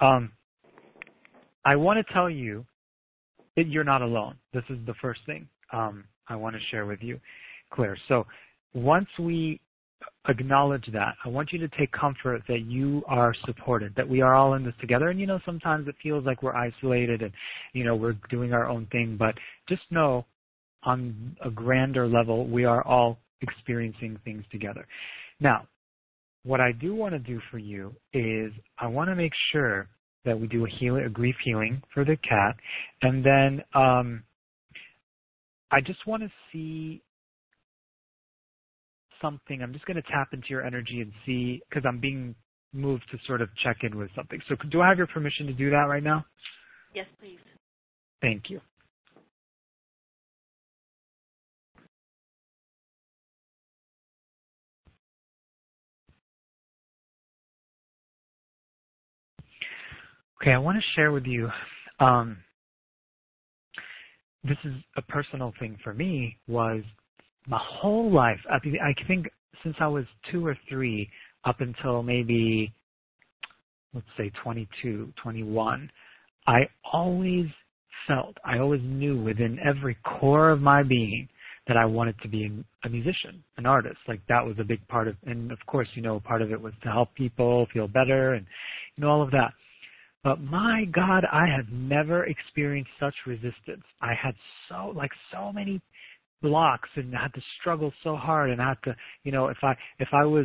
I want to tell you that you're not alone. This is the first thing I want to share with you, Claire. So once we acknowledge that, I want you to take comfort that you are supported, that we are all in this together. And sometimes it feels like we're isolated and we're doing our own thing, but just know on a grander level, we are all experiencing things together. Now, what I do want to do for you is I want to make sure that we do a grief healing for the cat, and then I just want to see something. I'm just going to tap into your energy and see, because I'm being moved to sort of check in with something. So do I have your permission to do that right now? Yes, please. Thank you. Okay, I want to share with you, this is a personal thing for me, was my whole life, I think since I was 2 or 3 up until maybe let's say 22, 21, I always knew within every core of my being that I wanted to be a musician, an artist. Like that was a big part of, and of course, part of it was to help people feel better and, all of that. But my God, I had never experienced such resistance. I had so many blocks and I had to struggle so hard, and I had to, if I was,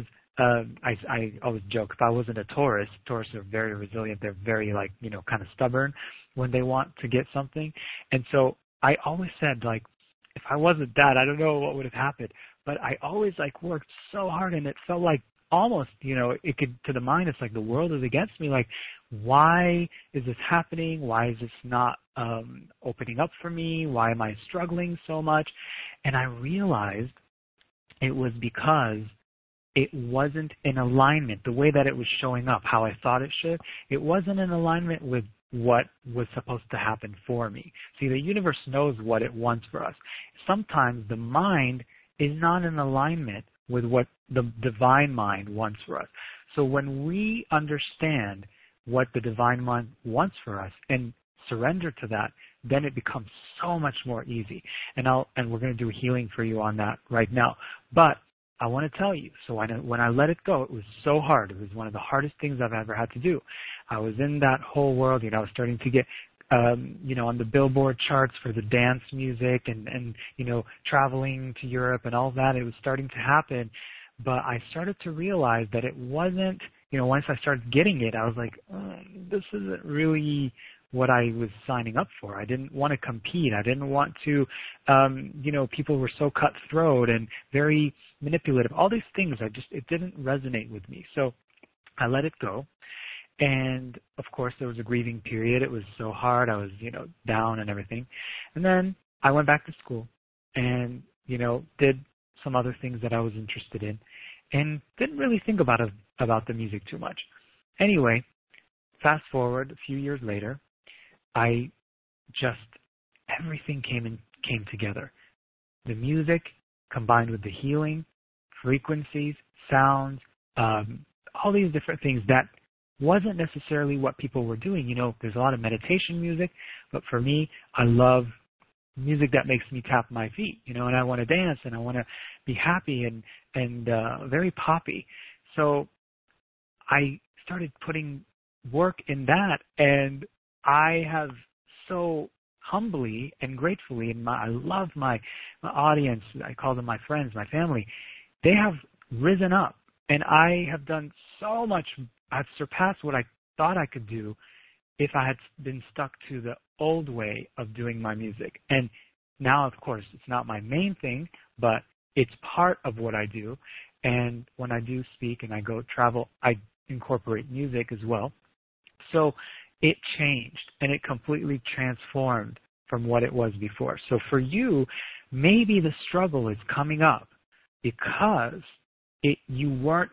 I always joke, if I wasn't a Taurus are very resilient. They're very kind of stubborn when they want to get something. And so I always said, if I wasn't that, I don't know what would have happened. But I always worked so hard, and it felt like almost, it could, to the mind, it's like the world is against me. Like, why is this happening? Why is this not opening up for me? Why am I struggling so much? And I realized it was because it wasn't in alignment. The way that it was showing up, how I thought it should, it wasn't in alignment with what was supposed to happen for me. See, the universe knows what it wants for us. Sometimes the mind is not in alignment with what the divine mind wants for us. So when we understand what the divine mind wants for us and surrender to that, then it becomes so much more easy. And we're going to do a healing for you on that right now. But I want to tell you, so when I let it go, it was so hard. It was one of the hardest things I've ever had to do. I was in that whole world, I was starting to get, on the Billboard charts for the dance music and traveling to Europe and all that. It was starting to happen. But I started to realize that it wasn't, once I started getting it, I was like, this isn't really what I was signing up for. I didn't want to compete. I didn't want to, people were so cutthroat and very manipulative. All these things, it didn't resonate with me. So I let it go. And of course there was a grieving period. It was so hard. I was, down and everything. And then I went back to school and, did some other things that I was interested in and didn't really think about the music too much. Anyway, fast forward a few years later, everything came together. The music combined with the healing, frequencies, sounds, all these different things that wasn't necessarily what people were doing. There's a lot of meditation music, but for me, I love music that makes me tap my feet, and I want to dance and I want to be happy and very poppy. So I started putting work in that, and I have so humbly and gratefully, and I love my audience, I call them my friends, my family, they have risen up, and I have done so much. I've surpassed what I thought I could do if I had been stuck to the old way of doing my music. And now, of course, it's not my main thing, but it's part of what I do. And when I do speak and I go travel, I incorporate music as well. So it changed, and it completely transformed from what it was before. So for you, maybe the struggle is coming up because you weren't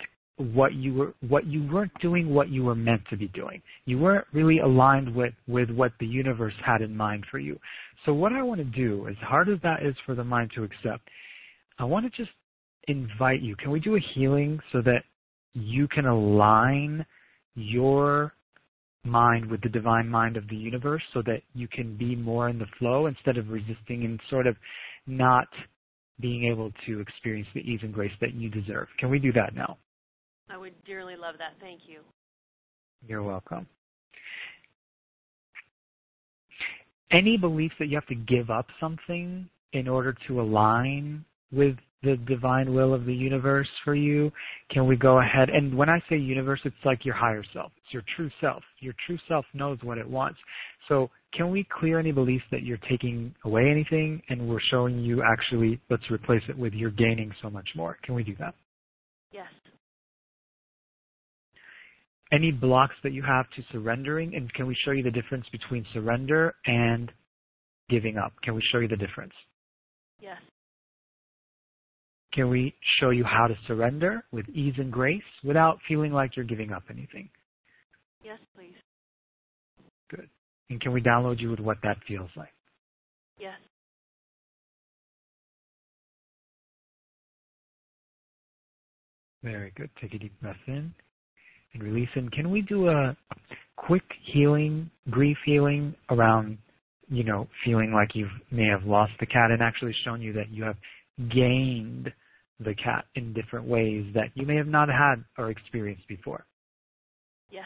doing what you were meant to be doing. You weren't really aligned with what the universe had in mind for you. So what I want to do, as hard as that is for the mind to accept, I want to just invite you. Can we do a healing so that you can align your mind with the divine mind of the universe so that you can be more in the flow instead of resisting and sort of not being able to experience the ease and grace that you deserve? Can we do that now? I would dearly love that. Thank you. You're welcome. Any beliefs that you have to give up something in order to align with the divine will of the universe for you? Can we go ahead? And when I say universe, it's like your higher self. It's your true self. Your true self knows what it wants. So can we clear any beliefs that you're taking away anything and we're showing you actually, let's replace it with you're gaining so much more? Can we do that? Yes. Any blocks that you have to surrendering, and can we show you the difference between surrender and giving up? Can we show you the difference? Yes. Can we show you how to surrender with ease and grace without feeling like you're giving up anything? Yes, please. Good. And can we download you with what that feels like? Yes. Very good. Take a deep breath in. and release. And can we do a quick healing, grief healing around, feeling like you may have lost the cat, and actually shown you that you have gained the cat in different ways that you may have not had or experienced before? Yes.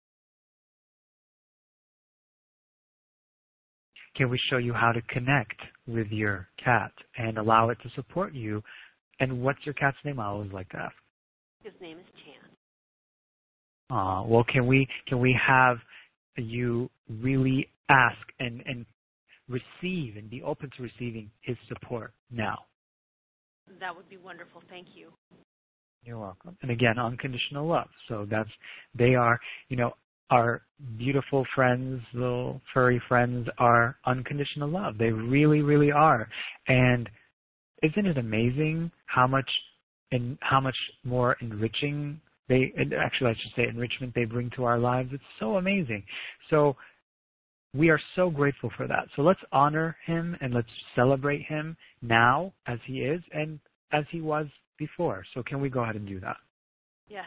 Can we show you how to connect with your cat and allow it to support you? And what's your cat's name? I always like to ask. His name is Chan. Well, can we have you really ask and receive and be open to receiving his support now? That would be wonderful. Thank you. You're welcome. And again, unconditional love. So they are, our beautiful friends, little furry friends, are unconditional love. They really, really are. And isn't it amazing how much more enrichment they bring to our lives? It's so amazing. So we are so grateful for that. So let's honor him and let's celebrate him now as he is and as he was before. So can we go ahead and do that? Yes.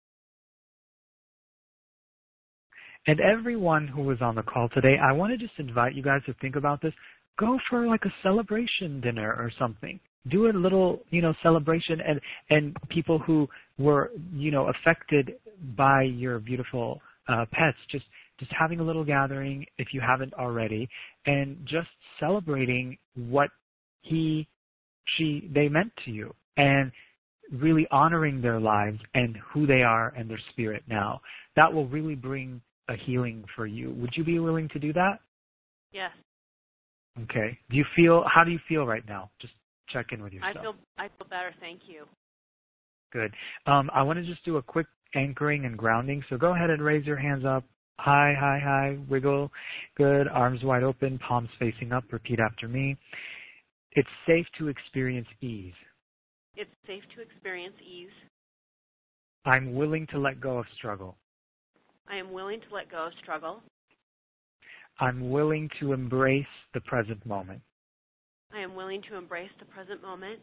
And everyone who was on the call today, I want to just invite you guys to think about this. Go for like a celebration dinner or something. Do a little, celebration, and people who were, affected by your beautiful pets, just having a little gathering if you haven't already, and just celebrating what they meant to you, and really honoring their lives and who they are and their spirit now. That will really bring a healing for you. Would you be willing to do that? Yes. Okay. How do you feel right now? Just check in with yourself. I feel better, thank you. Good. I want to just do a quick anchoring and grounding. So go ahead and raise your hands up. Hi. Wiggle. Good. Arms wide open, palms facing up. Repeat after me. It's safe to experience ease. It's safe to experience ease. I'm willing to let go of struggle. I am willing to let go of struggle. I'm willing to embrace the present moment. I am willing to embrace the present moment.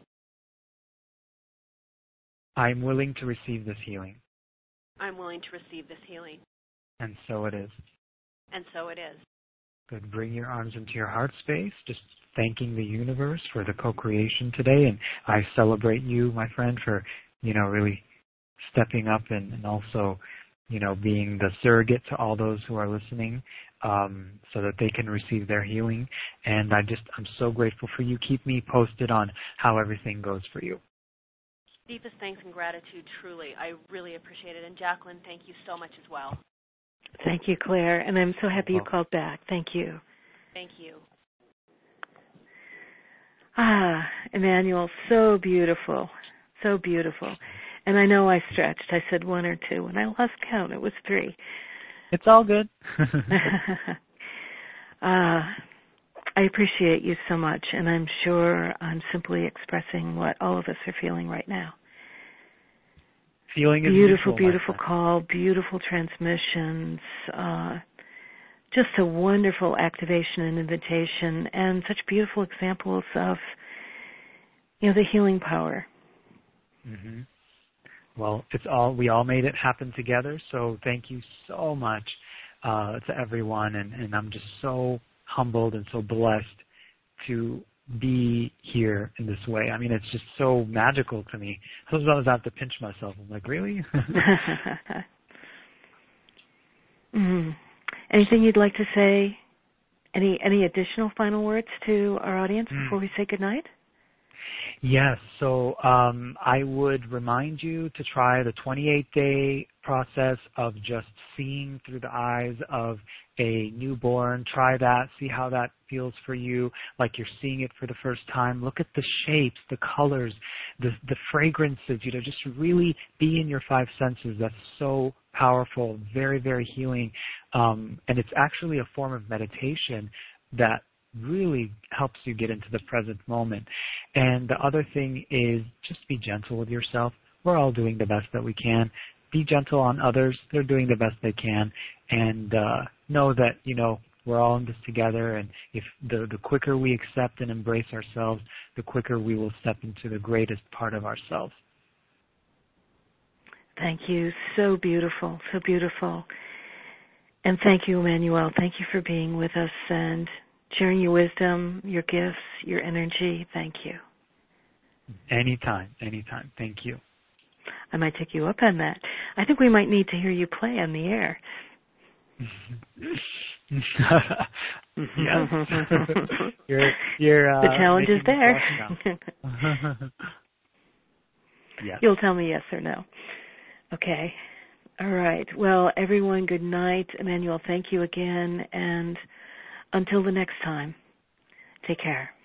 I am willing to receive this healing. I am willing to receive this healing. And so it is. And so it is. Good. Bring your arms into your heart space, just thanking the universe for the co-creation today. And I celebrate you, my friend, for, really stepping up and also, being the surrogate to all those who are listening, so that they can receive their healing. And I'm so grateful for you. Keep me posted on how everything goes for you. Deepest thanks and gratitude, truly. I really appreciate it. And Jacqueline, thank you so much as well. Thank you, Claire. And I'm so happy you called back. Thank you. Thank you. Emmanuel, so beautiful. So beautiful. And I know I stretched. I said 1 or 2. When I lost count, it was 3. It's all good. I appreciate you so much, and I'm sure I'm simply expressing what all of us are feeling right now. Feeling is beautiful call, beautiful transmissions, just a wonderful activation and invitation, and such beautiful examples of, the healing power. Mm-hmm. Well, we all made it happen together, so thank you so much to everyone, and I'm just so humbled and so blessed to be here in this way. I mean, it's just so magical to me. Sometimes I have to pinch myself. I'm like, really? Mm-hmm. Anything you'd like to say? Any additional final words to our audience before we say goodnight? Yes, so I would remind you to try the 28-day process of just seeing through the eyes of a newborn. Try that, see how that feels for you, like you're seeing it for the first time. Look at the shapes, the colors, the fragrances, just really be in your 5 senses. That's so powerful, very, very healing. And it's actually a form of meditation that really helps you get into the present moment. And the other thing is just be gentle with yourself. We're all doing the best that we can. Be gentle on others. They're doing the best they can. And know that, we're all in this together. And if the quicker we accept and embrace ourselves, the quicker we will step into the greatest part of ourselves. Thank you. So beautiful, so beautiful. And thank you, Emmanuel. Thank you for being with us and sharing your wisdom, your gifts, your energy. Thank you. Anytime. Thank you. I might take you up on that. I think we might need to hear you play on the air. Yes. you're the challenge is there. Yes. You'll tell me yes or no. Okay. All right. Well, everyone, good night. Emmanuel, thank you again. And until the next time, take care.